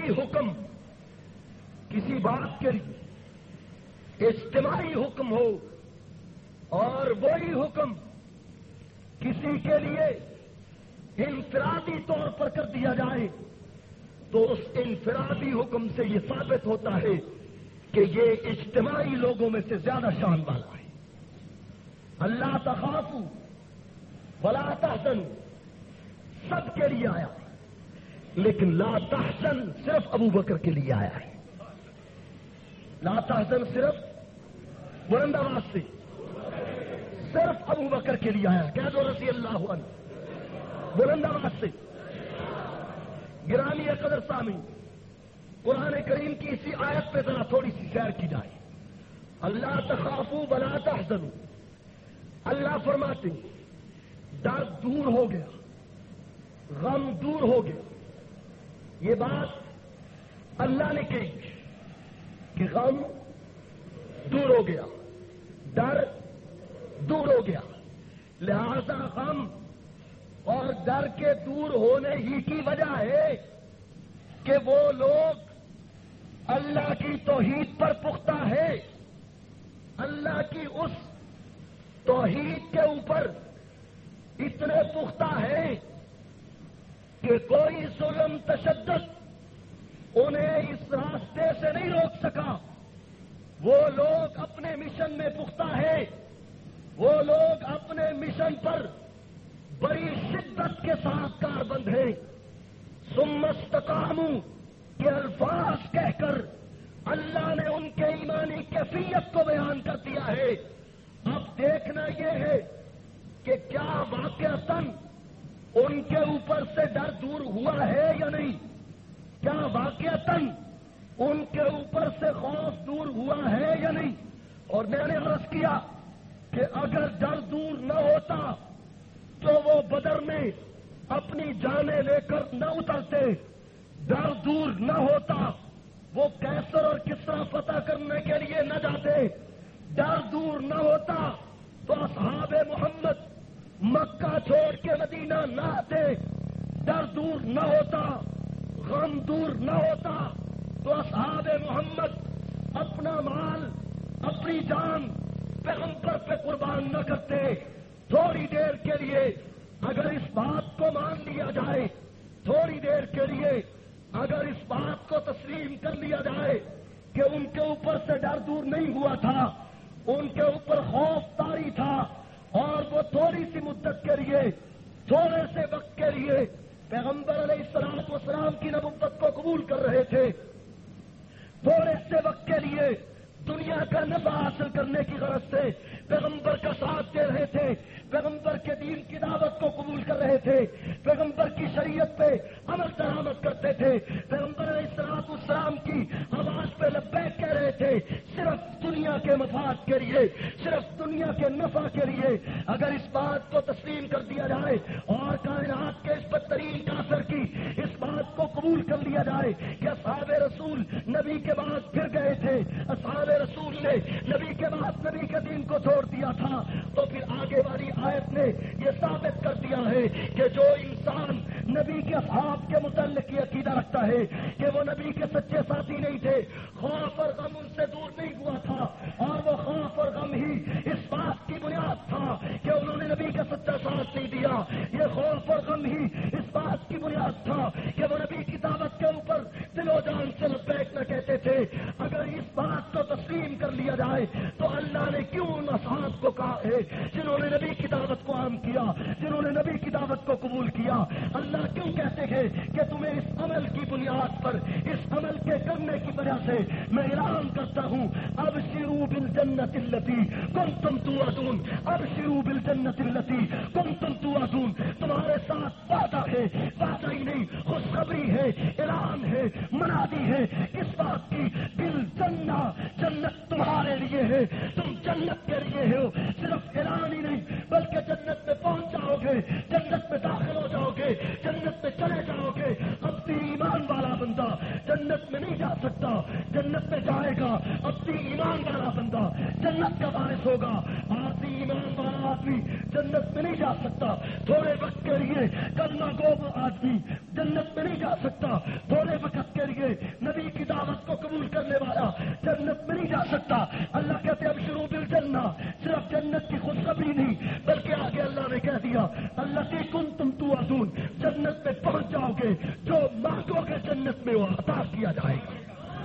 [SPEAKER 2] کوئی حکم کسی بات کے لیے اجتماعی حکم ہو اور وہی حکم کسی کے لیے انفرادی طور پر کر دیا جائے تو اس انفرادی حکم سے یہ ثابت ہوتا ہے کہ یہ اجتماعی لوگوں میں سے زیادہ شان والا ہے. اللہ تخافوا ولا تحزنوا سب کے لیے آیا لیکن لا تحزن صرف ابو بکر کے لیے آیا ہے. لا تحزن صرف بلند آواز سے صرف ابو بکر کے لیے آیا. کہہ دو رضی اللہ عنہ بلند آواز سے. گرامی قدر سامعین، قرآن کریم کی اسی آیت پہ ذرا تھوڑی سی سیر کی جائے. اللہ تخافوا ولا تحزنوا، اللہ فرماتے ہیں ڈر دور ہو گیا، غم دور ہو گیا. یہ بات اللہ نے کہی کہ غم دور ہو گیا، ڈر دور ہو گیا. لہذا غم اور ڈر کے دور ہونے ہی کی وجہ ہے کہ وہ لوگ اللہ کی توحید پر پختہ ہے، اللہ کی اس توحید کے اوپر اتنے پختہ ہے کہ کوئی ظلم تشدد انہیں اس راستے سے نہیں روک سکا. وہ لوگ اپنے مشن میں پختہ ہے، وہ لوگ اپنے مشن پر بڑی شدت کے ساتھ کاربند ہے. ثم استقاموا کے الفاظ کہہ کر اللہ نے ان کے ایمانی کیفیت کو بیان کر دیا ہے. اب دیکھنا یہ ہے کہ کیا واقعتاً ان کے اوپر سے ڈر دور ہوا ہے یا نہیں، کیا واقعتاً ان کے اوپر سے خوف دور ہوا ہے یا نہیں. اور میں نے عرض کیا کہ اگر ڈر دور نہ ہوتا تو وہ بدر میں اپنی جانیں لے کر نہ اترتے. ڈر دور نہ ہوتا وہ کیسر اور کسرا فتح کرنے کے لیے نہ جاتے. ڈر دور نہ ہوتا تو اصحاب محمد مکہ چھوڑ کے مدینہ نہ آتے. ڈر دور نہ ہوتا، غم دور نہ ہوتا تو اصحاب محمد اپنا مال اپنی جان پیغمبر پہ قربان نہ کرتے. تھوڑی دیر کے لیے اگر اس بات کو مان لیا جائے، تھوڑی دیر کے لیے اگر اس بات کو تسلیم کر لیا جائے کہ ان کے اوپر سے ڈر دور نہیں ہوا تھا، ان کے اوپر خوف طاری تھا اور وہ تھوڑی سی مدت کے لیے، تھوڑے سے وقت کے لیے پیغمبر علیہ الصلوۃ والسلام کی نبوت کو قبول کر رہے تھے، تھوڑے سے وقت کے لیے دنیا کا نفع حاصل کرنے کی غرض سے پیغمبر کا ساتھ دے رہے تھے، پیغمبر کے دین کی دعوت کو قبول کر رہے تھے، پیغمبر کی شریعت پہ عمل درآمد کرتے تھے، پیغمبر علیہ الصلوۃ والسلام کی آواز پہ لبیک کہہ رہے تھے، صرف دنیا کے مفاد کے لیے، صرف دنیا کے نفع کے لیے. اگر اس بات کو تسلیم کر دیا جائے اور کائنات کے اس بدترین کافر کی اس بات کو قبول کر لیا جائے کہ اصحاب رسول نبی کے بعد پھر گئے تھے، اصحاب رسول نے نبی کے بعد نبی کے دین کو چھوڑ دیا تھا، تو پھر آگے والی آیت نے یہ ثابت کر دیا ہے کہ جو انسان نبی کے اصحاب کے متعلق یہ عقیدہ رکھتا ہے کہ وہ نبی کے سچے ساتھی نہیں تھے، خوف اور غم ان سے دور نہیں ہوا تھا، اور وہ خوف اور غم ہی اس بات کی بنیاد تھا کہ انہوں نے نبی کا سچا ساتھ نہیں دیا. یہ خوف اور غم ہی اس بات کی بنیاد تھا کہ وہ نبی کی دعوت کے اوپر دل و جان سے لبیک نہ کہتے تھے. اگر اس بات کو تسلیم کر لیا جائے تو اللہ نے کیوں ان اصحاب کو کہا ہے جنہوں نے نبی کی دعوت کو عام کیا، جنہوں نے نبی کی دعوت کو قبول کیا، اللہ کیوں کہتے ہیں کہ تمہیں اس عمل کی بنیاد پر، اس عمل کے کرنے کی وجہ سے میں اعلان کرتا ہوں ابشروا بالجنت التی کنتم توعدون، ابشروا بالجنت التی کنتم توعدون. تمہارے ساتھ وعدہ ہے، وعدہ ہی نہیں خوشخبری ہے، اعلان ہے، منادی ہے اس بات کی، بالجنہ جنت تمہارے لیے ہے، تم جنت کے لیے ہو. صرف اعلان ہی نہیں بلکہ جنت میں پہنچ جاؤ گے، جنت میں داخل ہو جاؤ گے، جنت میں چلے جاؤ گے. اپنی ایمان والا بندہ جنت میں نہیں جا سکتا، جنت میں جائے گا اپنی ایمان والا بندہ جنت کا وارث ہوگا. آدمی ایمان والا آدمی جنت میں نہیں جا سکتا، تھوڑے وقت کے لیے کلمہ گو آدمی جنت میں نہیں جا سکتا، تھوڑے وقت کے لیے جنت میں پہنچ جاؤ گے، جو مانگو گے جنت میں وہ عطا کیا جائے گا۔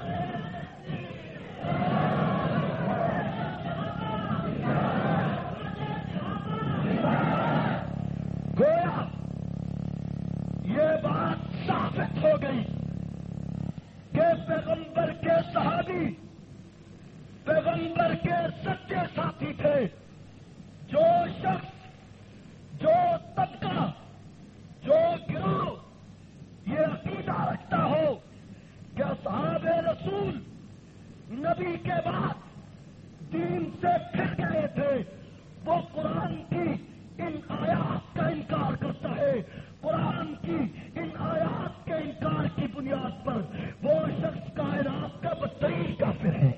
[SPEAKER 2] گویا یہ بات ثابت ہو گئی کہ پیغمبر کے صحابی پیغمبر کے سچے ساتھی تھے۔ جو شخص، جو طبقہ، جو گروہ یہ عقیدہ رکھتا ہو کہ اصحاب رسول نبی کے بعد دین سے پھر گئے تھے، وہ قرآن کی ان آیات کا انکار کرتا ہے۔ قرآن کی ان آیات کے انکار کی بنیاد پر وہ شخص کائنات کا بدترین کافر ہے۔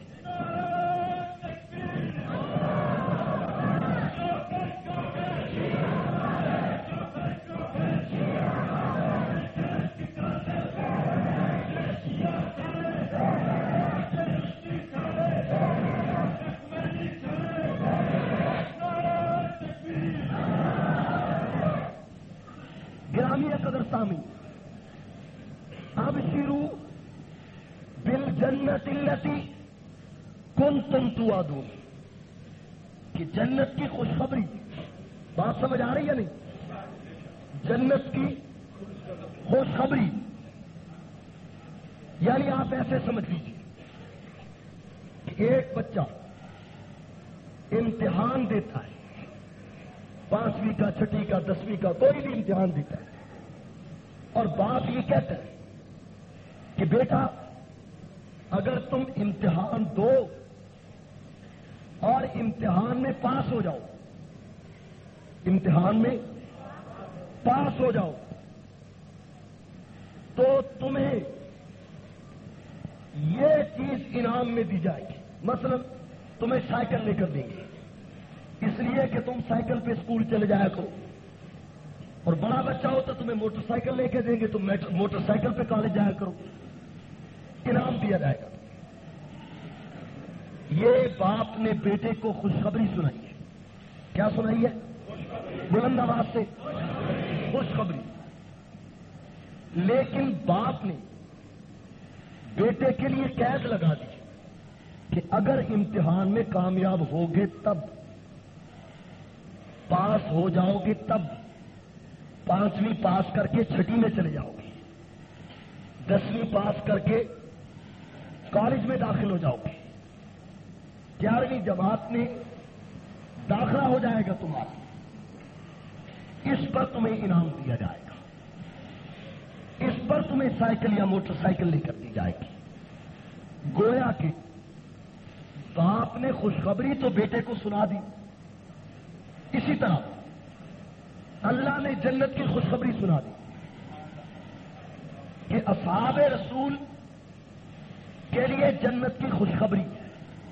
[SPEAKER 2] قدر سامی ابشروا بالجنت التي کنتم توعدون، کہ جنت کی خوشخبری، بات سمجھ آ رہی ہے نہیں؟ جنت کی خوشخبری یعنی آپ ایسے سمجھ لیجیے کہ ایک بچہ امتحان دیتا ہے، 5ویں کا، 6ٹھی کا، 10ویں کا، کوئی بھی امتحان دیتا ہے، اور باپ یہ کہتا ہے کہ بیٹا اگر تم امتحان دو اور امتحان میں پاس ہو جاؤ، امتحان میں پاس ہو جاؤ تو تمہیں یہ چیز انعام میں دی جائے گی، مثلا تمہیں سائیکل لے کر دیں گے، اس لیے کہ تم سائیکل پہ اسکول چلے جایا کرو، اور بڑا بچہ ہو تو تمہیں موٹر سائیکل لے کے دیں گے، تم موٹر سائیکل پہ کالج جایا کرو، انعام دیا جائے گا۔ یہ باپ نے بیٹے کو خوشخبری سنائی ہے۔ کیا سنائی ہے؟ بلند آواز سے خوشخبری۔ لیکن باپ نے بیٹے کے لیے قید لگا دی کہ اگر امتحان میں کامیاب ہوگے تب، پاس ہو جاؤ گے تب، 5ویں پاس کر کے 6ٹھی میں چلے جاؤ گے، 10ویں پاس کر کے کالج میں داخل ہو جاؤ گے، 11ویں جماعت میں داخلہ ہو جائے گا تمہارا، اس پر تمہیں انعام دیا جائے گا، اس پر تمہیں سائیکل یا موٹر سائیکل لے کر دی جائے گی۔ گویا کہ باپ نے خوشخبری تو بیٹے کو سنا دی، اسی طرح اللہ نے جنت کی خوشخبری سنا دی کہ اصحاب رسول کے لیے جنت کی خوشخبری ہے۔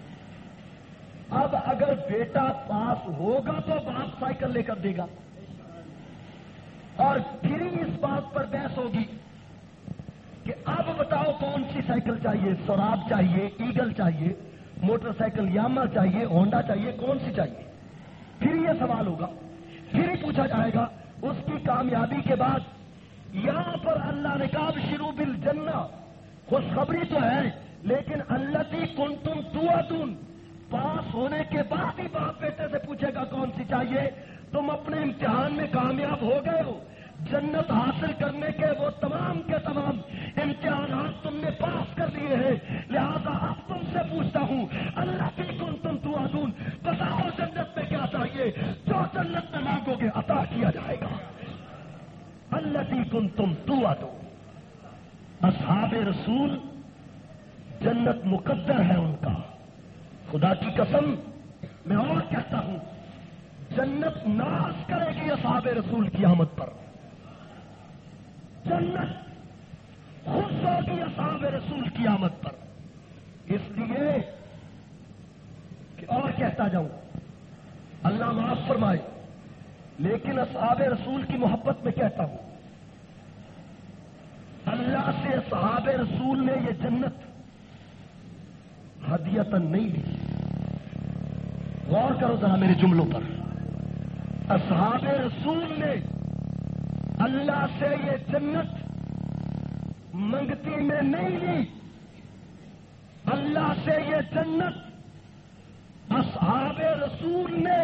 [SPEAKER 2] اب اگر بیٹا پاس ہوگا تو باپ سائیکل لے کر دے گا، اور پھر اس بات پر بحث ہوگی کہ اب بتاؤ کون سی سائیکل چاہیے، سوراب چاہیے، ایگل چاہیے، موٹر سائیکل یاما چاہیے، ہونڈا چاہیے، کون سی چاہیے؟ پھر یہ سوال ہوگا، پھر ہی پوچھا جائے گا۔ اس کی کامیابی کے بعد یہاں پر اللہ نے کہا بشروا بالجنہ، خوشخبری تو ہے، لیکن التی کنتم توعدون، پاس ہونے کے بعد ہی باپ بیٹے سے پوچھے گا کون سی چاہیے۔ تم اپنے امتحان میں کامیاب ہو گئے ہو، جنت حاصل کرنے کے وہ تمام کے تمام امتحانات تم نے پاس کر لیے ہیں، لہذا اب تم سے پوچھتا ہوں التی کنتم توعدون، بتاؤ جنت میں کیا چاہیے؟ جو جنت میں مانگو گے عطا کیا جائے گا۔ التی کنتم توعدون، اصحاب رسول جنت مقدر ہے ان کا، خدا کی قسم میں اور کہتا ہوں جنت ناز کرے گی اصحاب رسول کی آمد پر، جنت خوش ہوگی اصحاب رسول کی آمد پر، اس لیے کہ اور کہتا جاؤں اللہ معاف فرمائے، لیکن اصحاب رسول کی محبت میں کہتا ہوں اللہ سے اصحاب رسول نے یہ جنت ہدیتاً نہیں لی۔ غور کرو ذرا میرے جملوں پر، اصحاب رسول نے اللہ سے یہ جنت منگتی میں نہیں لی، اللہ سے یہ جنت اصحاب رسول نے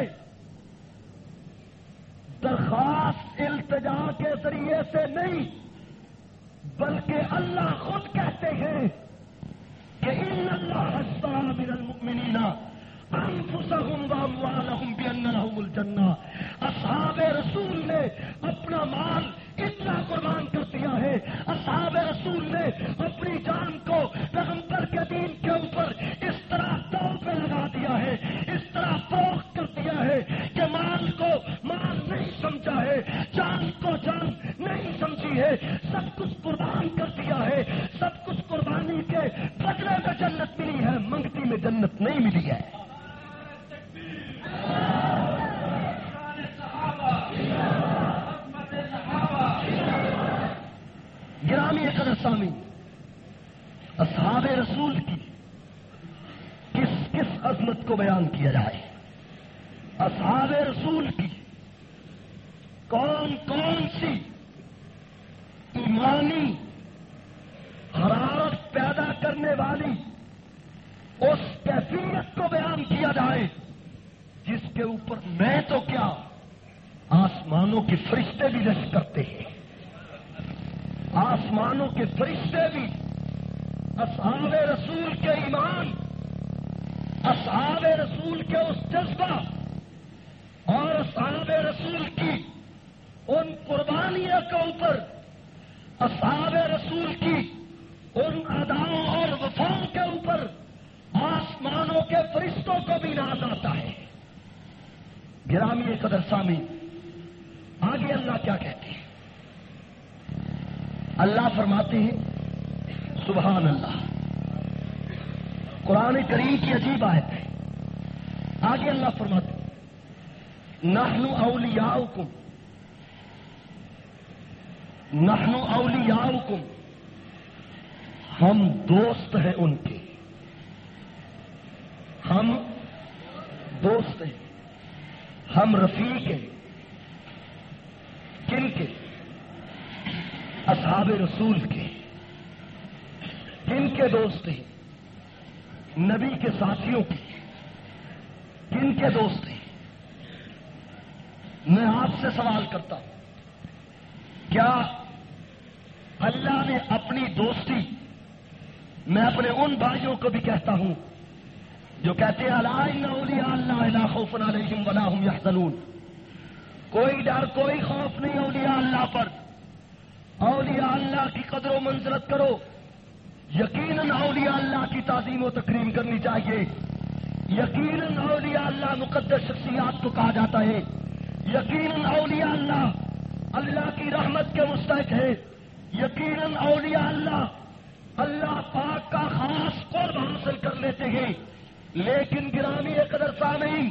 [SPEAKER 2] درخواست التجا کے ذریعے سے نہیں، بلکہ اللہ خود کہتے ہیں کہ ان اللہ اشترى من المؤمنین انفسهم واموالهم بان لهم الجنہ۔ اصحاب رسول نے اپنا مال اتنا قربان کر دیا ہے، اصحاب رسول نے اپنی جان کو پیغمبر کے دین کے اوپر اس طرح داؤ پہ لگا دیا ہے، اس طرح فروخت کر دیا ہے کہ مال کو مال نہیں سمجھا ہے، جان کو جان نہیں سمجھی ہے، سب کچھ قربان کر دیا ہے۔ سب کچھ قربانی کے بدلے میں جنت ملی ہے، منگتی میں جنت نہیں ملی ہے۔ گرامی قدر سامعین، اصحاب رسول کی کس کس عظمت کو بیان کیا جائے، اصحاب رسول کی کون کون سی ایمانی حرارت پیدا کرنے والی اس کیفیت کو بیان کیا جائے جس کے اوپر میں تو کیا آسمانوں کے فرشتے بھی رش کرتے ہیں، آسمانوں کے فرشتے بھی اصحاب رسول کے ایمان، اصحاب رسول کے اس جذبہ اور اصحاب رسول کی ان قربانیوں کے اوپر، اصحاب رسول کی ان اداؤں اور وفاؤں کے اوپر آسمانوں کے فرشتوں کو بھی ناز آتا ہے۔ گرامی قدر سامعین، آگے اللہ کیا کہتے ہیں؟ اللہ فرماتے ہیں، سبحان اللہ، قرآن کریم کی عجیب آیت ہے۔ آگے اللہ فرماتے ہیں، نحن اولیاؤکم، نحن اولیاؤکم، ہم دوست ہیں ان کے، ہم دوست ہیں، ہم رفیق ہیں، کن کے؟ اصحاب رسول کے۔ کن کے دوست ہیں؟ نبی کے ساتھیوں کے۔ کن کے دوست ہیں؟ میں آپ سے سوال کرتا ہوں، کیا اللہ نے اپنی دوستی، میں اپنے ان بھائیوں کو بھی کہتا ہوں جو کہتے ہیں الا ان اولیاء اللہ لا خوف علیہم ولا هم یحزنون، کوئی ڈر کوئی خوف نہیں اولیاء اللہ پر، اولیاء اللہ کی قدر و منزلت کرو، یقیناً اولیاء اللہ کی تعظیم و تکریم کرنی چاہیے، یقیناً اولیاء اللہ مقدس شخصیات کو کہا جاتا ہے، یقیناً اولیاء اللہ اللہ کی رحمت کے مستحق ہے، یقیناً اولیاء اللہ اللہ پاک کا خاص قرب حاصل کر لیتے ہیں۔ لیکن گرامی قدر سامعین،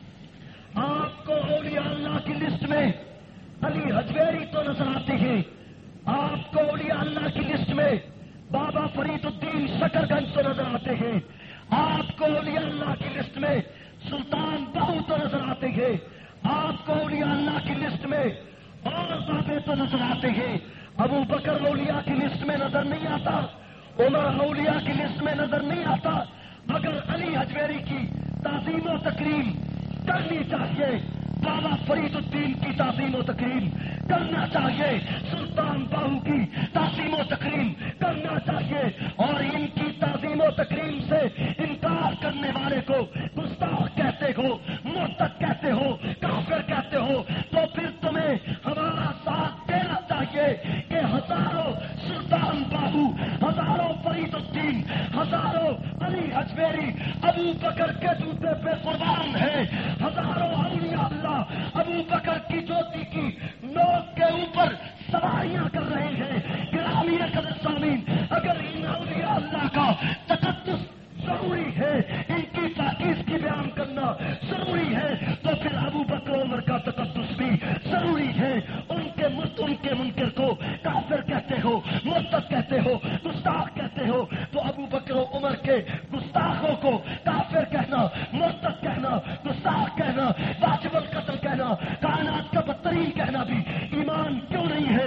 [SPEAKER 2] آپ کو اولیاء اللہ کی لسٹ میں علی حجویری تو نظر آتے ہیں، آپ کو اولیاء اللہ کی لسٹ میں بابا فرید الدین شکر گنج تو نظر آتے ہیں، آپ کو اولیاء اللہ کی لسٹ میں سلطان بہو تو نظر آتے ہیں، آپ کو اولیاء اللہ کی لسٹ میں اور بابے تو نظر آتے ہیں، ابو بکر اولیاء کی لسٹ میں نظر نہیں آتا، عمر اولیاء کی لسٹ میں نظر نہیں آتا، مگر علی حجویری کی تعظیم و تکریم کرنی چاہیے، بابا فرید الدین کی تعظیم و تکریم کرنا چاہیے، سلطان باہو کی تعظیم و تکریم کرنا چاہیے، اور ان کی تعظیم و تکریم سے انکار کرنے والے کو گستاخ کہتے ہو، مرتد کہتے ہو، کافر کہتے ہو، تو پھر تمہیں ہمارا ساتھ دینا چاہیے کہ ہزاروں سلطان باہو، ہزاروں فرید الدین، ہزاروں علی حجویری ابو بکر کے جوتے پہ قربان ہے، ہزاروں اولیاء اللہ ابو بکر کی جوتی کی نوک کے اوپر سواریاں کر رہے ہیں۔ گرامی قدر سامعین، اگر ان اولیاء اللہ کا تقدس ضروری ہے، ان کی پاکیزگی بیان کرنا ضروری ہے، تو پھر ابو بکر عمر کا تقدس بھی ضروری ہے۔ ان کے منکر کو کافر کہتے ہو، مرتد کہتے ہو، گستاخ کہتے ہو، تو ابو بکر و عمر کے گستاخوں کو کافر کہنا، مرتد کہنا، گستاخ کہنا، واجب القتل کہنا، کائنات کا بدترین کہنا بھی ایمان کیوں نہیں ہے؟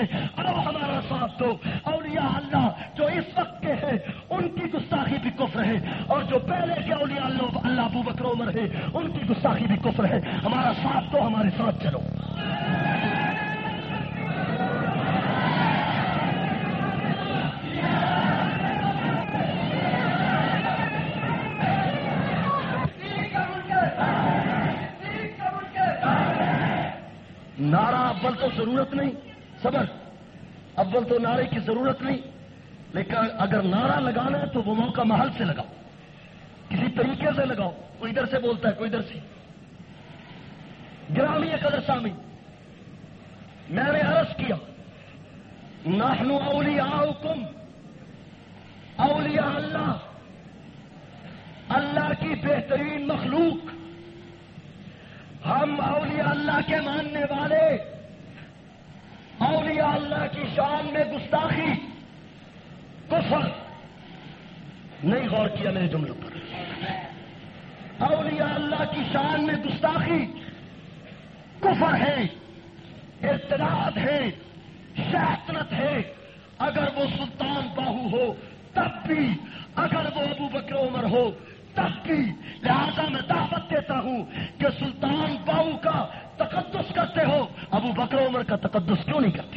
[SPEAKER 2] دو اولیاء اللہ جو اس وقت کے ہیں ان کی گستاخی بھی کفر ہے، اور جو پہلے کے اولیاء اللہ ابو بکر عمر ہے ان کی گستاخی بھی کفر ہے۔ ہمارا ساتھ دو، ہمارے ساتھ چلو۔ نعرہ اول تو ضرورت نہیں، صبر، اول تو نعرے کی ضرورت نہیں، لیکن اگر نعرہ لگانا ہے تو وہ موقع محل سے لگاؤ، کسی طریقے سے لگاؤ، کوئی ادھر سے بولتا ہے کوئی ادھر سے۔ گرامی قدر سامعین، میں نے عرض کیا نحن اولیاؤکم، اولیاء اللہ، اللہ کی بہترین مخلوق، ہم اولیاء اللہ کے ماننے والے، اولیاء اللہ کی شان میں گستاخی کفر، نہیں غور کیا میرے جملوں پر، اولیاء اللہ کی شان میں گستاخی کفر ہے، ارتداد ہے، شیطنت ہے، اگر وہ سلطان باہو ہو تب بھی، اگر وہ ابو بکر عمر ہو تب بھی۔ لہذا میں دعوت دیتا ہوں کہ سلطان باہو کا تقدس کرتے ہو، ابو بکر عمر کا تقدس کیوں نہیں کرتے؟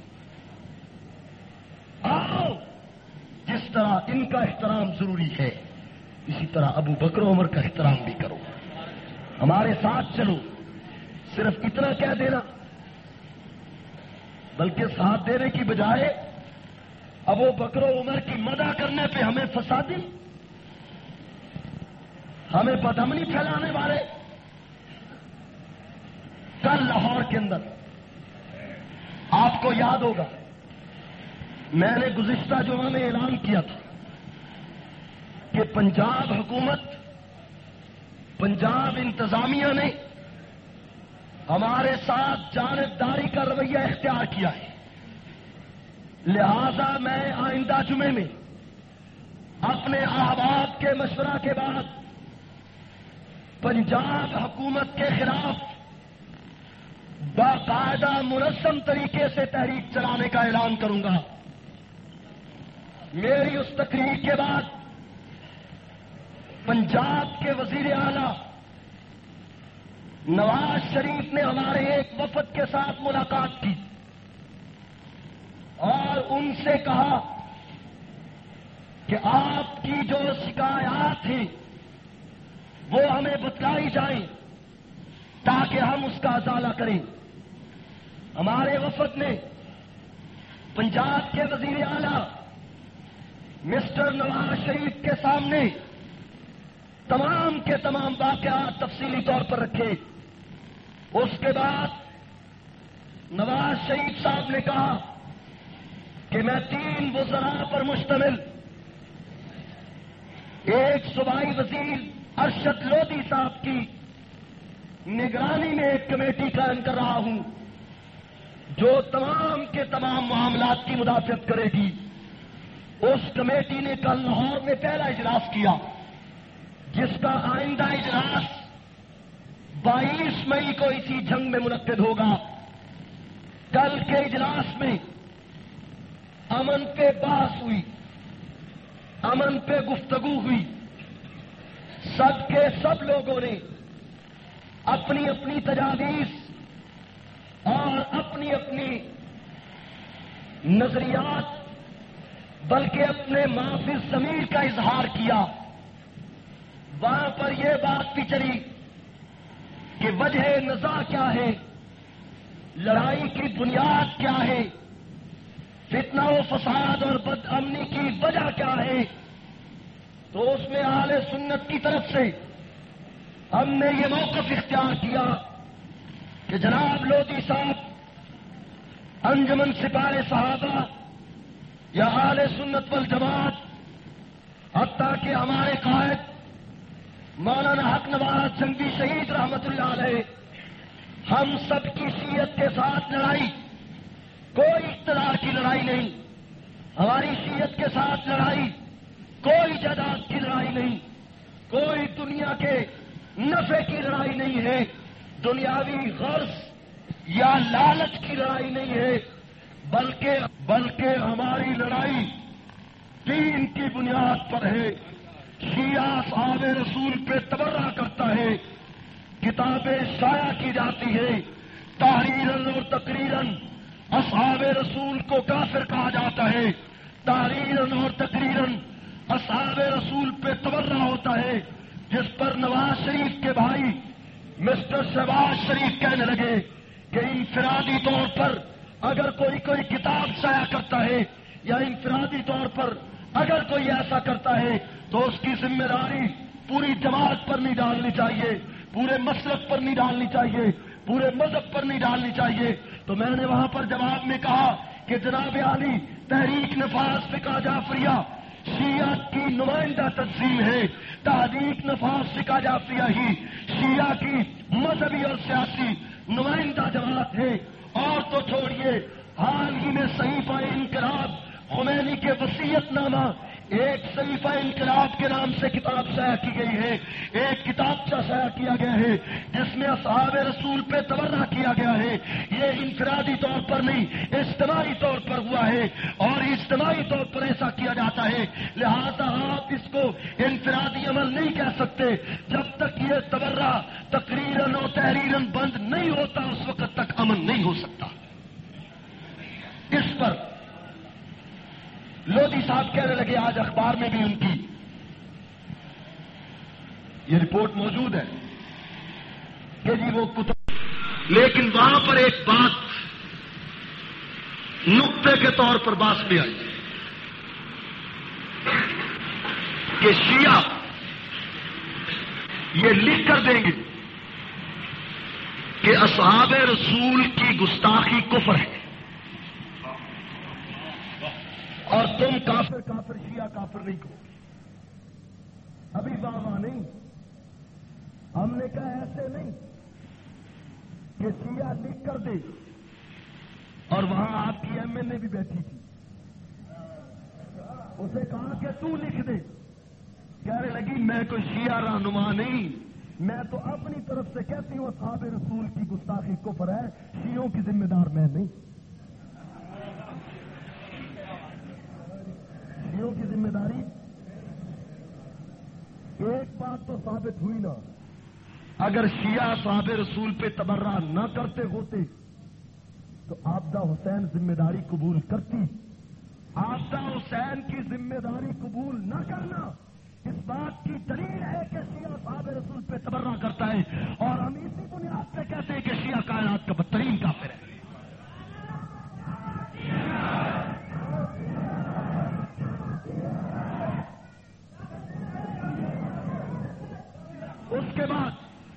[SPEAKER 2] آؤ، جس طرح ان کا احترام ضروری ہے اسی طرح ابو بکر عمر کا احترام بھی کرو، ہمارے ساتھ چلو۔ صرف اتنا کہہ دینا، بلکہ ساتھ دینے کی بجائے ابو بکر عمر کی مدح کرنے پہ ہمیں فسادی، ہمیں بدامنی پھیلانے والے۔ کل لاہور کے اندر آپ کو یاد ہوگا میں نے گزشتہ جمعہ میں اعلان کیا تھا کہ پنجاب حکومت، پنجاب انتظامیہ نے ہمارے ساتھ جانبداری کا رویہ اختیار کیا ہے، لہذا میں آئندہ جمعے میں اپنے احباب کے مشورہ کے بعد پنجاب حکومت کے خلاف باقاعدہ منظم طریقے سے تحریک چلانے کا اعلان کروں گا۔ میری اس تقریر کے بعد پنجاب کے وزیر اعلی نواز شریف نے ہمارے ایک وفد کے ساتھ ملاقات کی اور ان سے کہا کہ آپ کی جو شکایات ہیں وہ ہمیں بتلائی جائیں تاکہ ہم اس کا ازالہ کریں۔ ہمارے وفد نے پنجاب کے وزیر اعلی مسٹر نواز شریف کے سامنے تمام کے تمام واقعات تفصیلی طور پر رکھے۔ اس کے بعد نواز شریف صاحب نے کہا کہ میں 3 وزراء پر مشتمل ایک صوبائی وزیر ارشد لودھی صاحب کی نگرانی میں ایک کمیٹی قائم کر رہا ہوں جو تمام کے تمام معاملات کی مدافعت کرے گی۔ اس کمیٹی نے کل لاہور میں پہلا اجلاس کیا جس کا آئندہ اجلاس 22 مئی کو اسی جنگ میں منعقد ہوگا۔ کل کے اجلاس میں امن پہ بحث ہوئی، امن پہ گفتگو ہوئی، سب کے سب لوگوں نے اپنی اپنی تجاویز اور اپنی اپنی نظریات بلکہ اپنے معافی ضمیر کا اظہار کیا۔ وہاں پر یہ بات بھی چلی کہ وجہ نزاع کیا ہے، لڑائی کی بنیاد کیا ہے، فتنہ و فساد اور بد امنی کی وجہ کیا ہے۔ تو اس میں اہل سنت کی طرف سے ہم نے یہ موقف اختیار کیا کہ جناب لودھی صاحب انجمن سپاہ صحابہ یا اہل سنت والجماعت، حتیٰ کہ ہمارے قائد مولانا حق نواز جنگی شہید رحمت اللہ علیہ، ہم سب کی شیعت کے ساتھ لڑائی کوئی اقتدار کی لڑائی نہیں، ہماری شیعت کے ساتھ لڑائی کوئی جائیداد کی لڑائی نہیں، کوئی دنیا کے نفع کی لڑائی نہیں ہے، دنیاوی غرض یا لالچ کی لڑائی نہیں ہے،
[SPEAKER 1] بلکہ ہماری لڑائی دین کی بنیاد پر ہے. شیعہ اصحاب رسول پہ تبرہ کرتا ہے، کتابیں شائع کی جاتی ہے، تحریراً اور تقریراً اصحاب رسول کو کافر کہا جاتا ہے، تحریراً اور تقریراً اصحاب رسول پہ تبرہ ہوتا ہے، جس پر نواز شریف کے بھائی مسٹر شہباز شریف کہنے لگے کہ انفرادی طور پر اگر کوئی کتاب شائع کرتا ہے یا انفرادی طور پر اگر کوئی ایسا کرتا ہے تو اس کی ذمہ داری پوری جماعت پر نہیں ڈالنی چاہیے، پورے مسلک پر نہیں ڈالنی چاہیے، پورے مذہب پر نہیں ڈالنی چاہیے. تو میں نے وہاں پر جواب میں کہا کہ جناب عالی تحریک نفاذ فقہ جعفریہ شیعہ کی نمائندہ تنظیم ہے، تحریک نفاذ فقہ جعفریہ ہی شیعہ کی مذہبی اور سیاسی نمائندہ جماعت ہے. اور تو چھوڑیے، حال ہی میں صحیفہ انقلاب خمینی کے وصیت نامہ، ایک صحیفہ انقلاب کے نام سے کتاب شائع کی گئی ہے، ایک کتابچہ شائع کیا گیا ہے جس میں اصحاب رسول پہ تبرہ کیا گیا ہے. یہ انفرادی طور پر نہیں، اجتماعی طور پر ہوا ہے، اور اجتماعی طور پر ایسا کیا جاتا ہے. لہذا آپ اس کو انفرادی عمل نہیں کہہ سکتے. جب تک یہ تبرہ تقریراً اور تحریراً بند نہیں ہوتا اس وقت تک امن نہیں ہو سکتا. اس پر لودھی صاحب کہنے لگے، آج اخبار میں بھی ان کی یہ رپورٹ موجود ہے کہ جی وہ کتب، لیکن وہاں پر ایک بات نقطے کے طور پر بات بھی آئی کہ شیعہ یہ لکھ کر دیں گے کہ اصحاب رسول کی گستاخی کفر ہے، اور تم کافر شیعہ کافر نہیں کہو گے. ابھی بابا نہیں، ہم نے کہا ایسے نہیں کہ شیعہ لکھ کر دے. اور وہاں آپ کی ایم ایل اے بھی بیٹھی تھی، اسے کہا کہ تو لکھ دے. کہنے لگی میں کوئی شیعہ رہنما نہیں، میں تو اپنی طرف سے کہتی ہوں اصحاب رسول کی گستاخی کفر ہے، شیعوں کی ذمہ دار میں نہیں. شیعوں کی ذمہ داری ایک بات تو ثابت ہوئی نا، اگر شیعہ اصحاب رسول پہ تبرہ نہ کرتے ہوتے تو عابدہ حسین ذمہ داری قبول کرتی. عابدہ حسین کی ذمہ داری قبول نہ کرنا اس بات کی دلیل ہے کہ شیعہ اصحاب رسول پہ تبرہ کرتا ہے، اور ہم اسی بنیاد پہ کہتے ہیں کہ شیعہ کائنات کا بدترین کافر ہے. اس کے بعد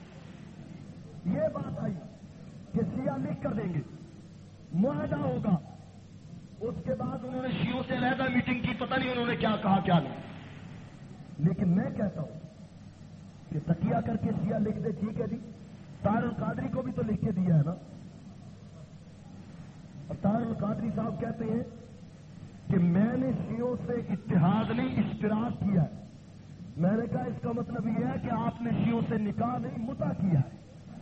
[SPEAKER 1] یہ بات آئی کہ شیعہ لکھ کر دیں گے، معاہدہ ہوگا. اس کے بعد انہوں نے شیعوں سے علیحدہ میٹنگ کی، پتہ نہیں انہوں نے کیا کہا کیا نہیں. لیکن میں کہتا ہوں کہ تکیہ کر کے شیعہ لکھ دے، ٹھیک ہے جی. طاہر القادری کو بھی تو لکھ کے دیا ہے نا. اور طاہر القادری صاحب کہتے ہیں کہ میں نے شیعوں سے اتحاد نہیں اشتراک کیا ہے. میں نے کہا اس کا مطلب یہ ہے کہ آپ نے شیعوں سے نکاح نہیں متا کیا ہے.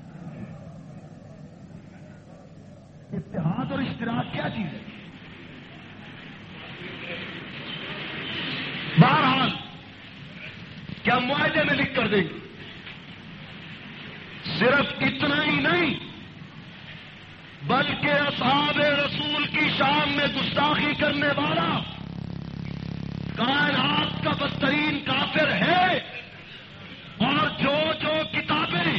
[SPEAKER 1] اتحاد اور اشتراک کیا چیز ہے؟ بہرحال کیا معاہدے میں لکھ کر دیں گے؟ صرف اتنا ہی نہیں بلکہ اصحاب رسول کی شان میں گستاخی کرنے والا کائنات کا بدترین کافر ہے. اور جو کتابیں،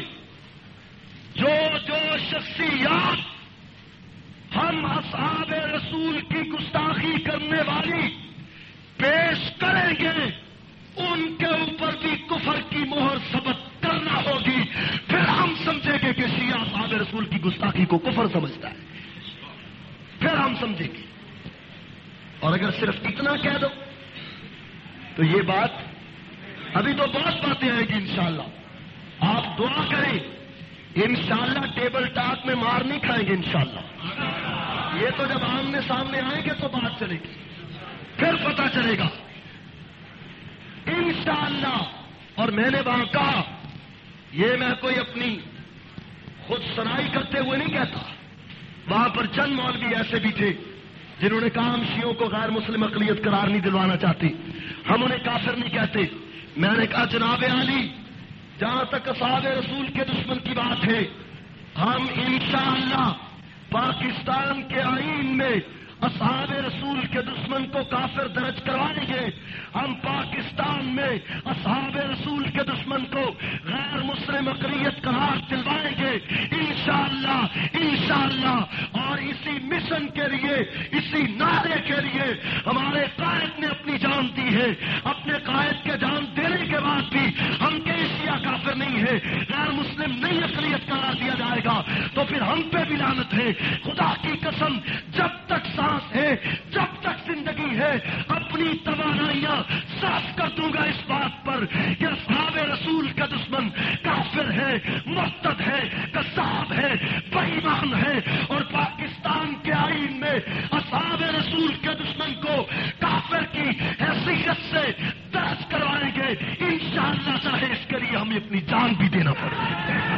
[SPEAKER 1] جو شخصیات ہم اصحاب رسول کی گستاخی کرنے والی پیش کریں گے ان کے اوپر بھی کفر کی مہر ثبت کرنا ہوگی. پھر ہم سمجھیں گے کہ شیعہ اصحاب رسول کی گستاخی کو کفر سمجھتا ہے، پھر ہم سمجھیں گے. اور اگر صرف اتنا کہہ دو تو یہ بات، ابھی تو بہت باتیں آئیں گی انشاءاللہ. آپ دعا کریں، انشاءاللہ ٹیبل ٹاک میں مار نہیں کھائیں گے انشاءاللہ. یہ تو جب آمنے سامنے آئیں گے تو بات چلے گی، پھر پتہ چلے گا انشاءاللہ. اور میں نے وہاں کہا، یہ میں کوئی اپنی خود سنائی کرتے ہوئے نہیں کہتا، وہاں پر چند مولوی ایسے بھی تھے جنہوں نے کہا ہم شیعوں کو غیر مسلم اقلیت قرار نہیں دلوانا چاہتے، ہم انہیں کافر نہیں کہتے. میں نے کہا جناب عالی، جہاں تک اصحاب رسول کے دشمن کی بات ہے، ہم انشاءاللہ پاکستان کے آئین میں اصحاب رسول کے دشمن کو کافر درج کروائیں گے. ہم پاکستان میں اصحاب رسول کے دشمن کو غیر مسلم اقلیت قرار دلوائیں گے انشاءاللہ انشاءاللہ. اور اسی مشن کے لیے، اسی نعرے کے لیے ہمارے قائد نے اپنی جان دی ہے. اپنے قائد کے جان دینے کے بعد بھی ہم کے شیعہ کافر نہیں ہے، غیر مسلم نہیں اقلیت قرار دیا جائے گا تو پھر ہم پہ بھی لعنت ہے. خدا کی قسم، جب تک سانس ہے، جب تک زندگی ہے، اپنی توانائیاں صاف کر دوں گا اس بات پر کہ اصحاب رسول کا دشمن کافر ہے، مرتد ہے، کذاب ہے، بے ایمان ہے. اور پاکستان کے آئین میں اصحاب رسول کے دشمن کو کافر کی حیثیت سے درج کروائیں گے انشاءاللہ، چاہے اس کے لیے ہمیں اپنی جان بھی دینا پڑے.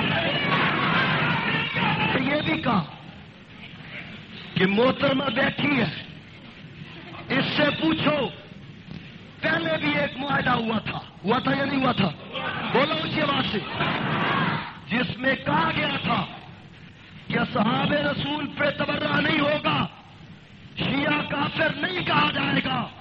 [SPEAKER 1] یہ بھی کہا کہ محترمہ بیٹھی ہے، اس سے پوچھو پہلے بھی ایک معاہدہ ہوا تھا یا نہیں ہوا تھا؟ بولو اسی آواز سے. جس میں کہا گیا تھا کہ اصحاب رسول پہ تبرہ نہیں ہوگا، شیعہ کافر نہیں کہا جائے گا.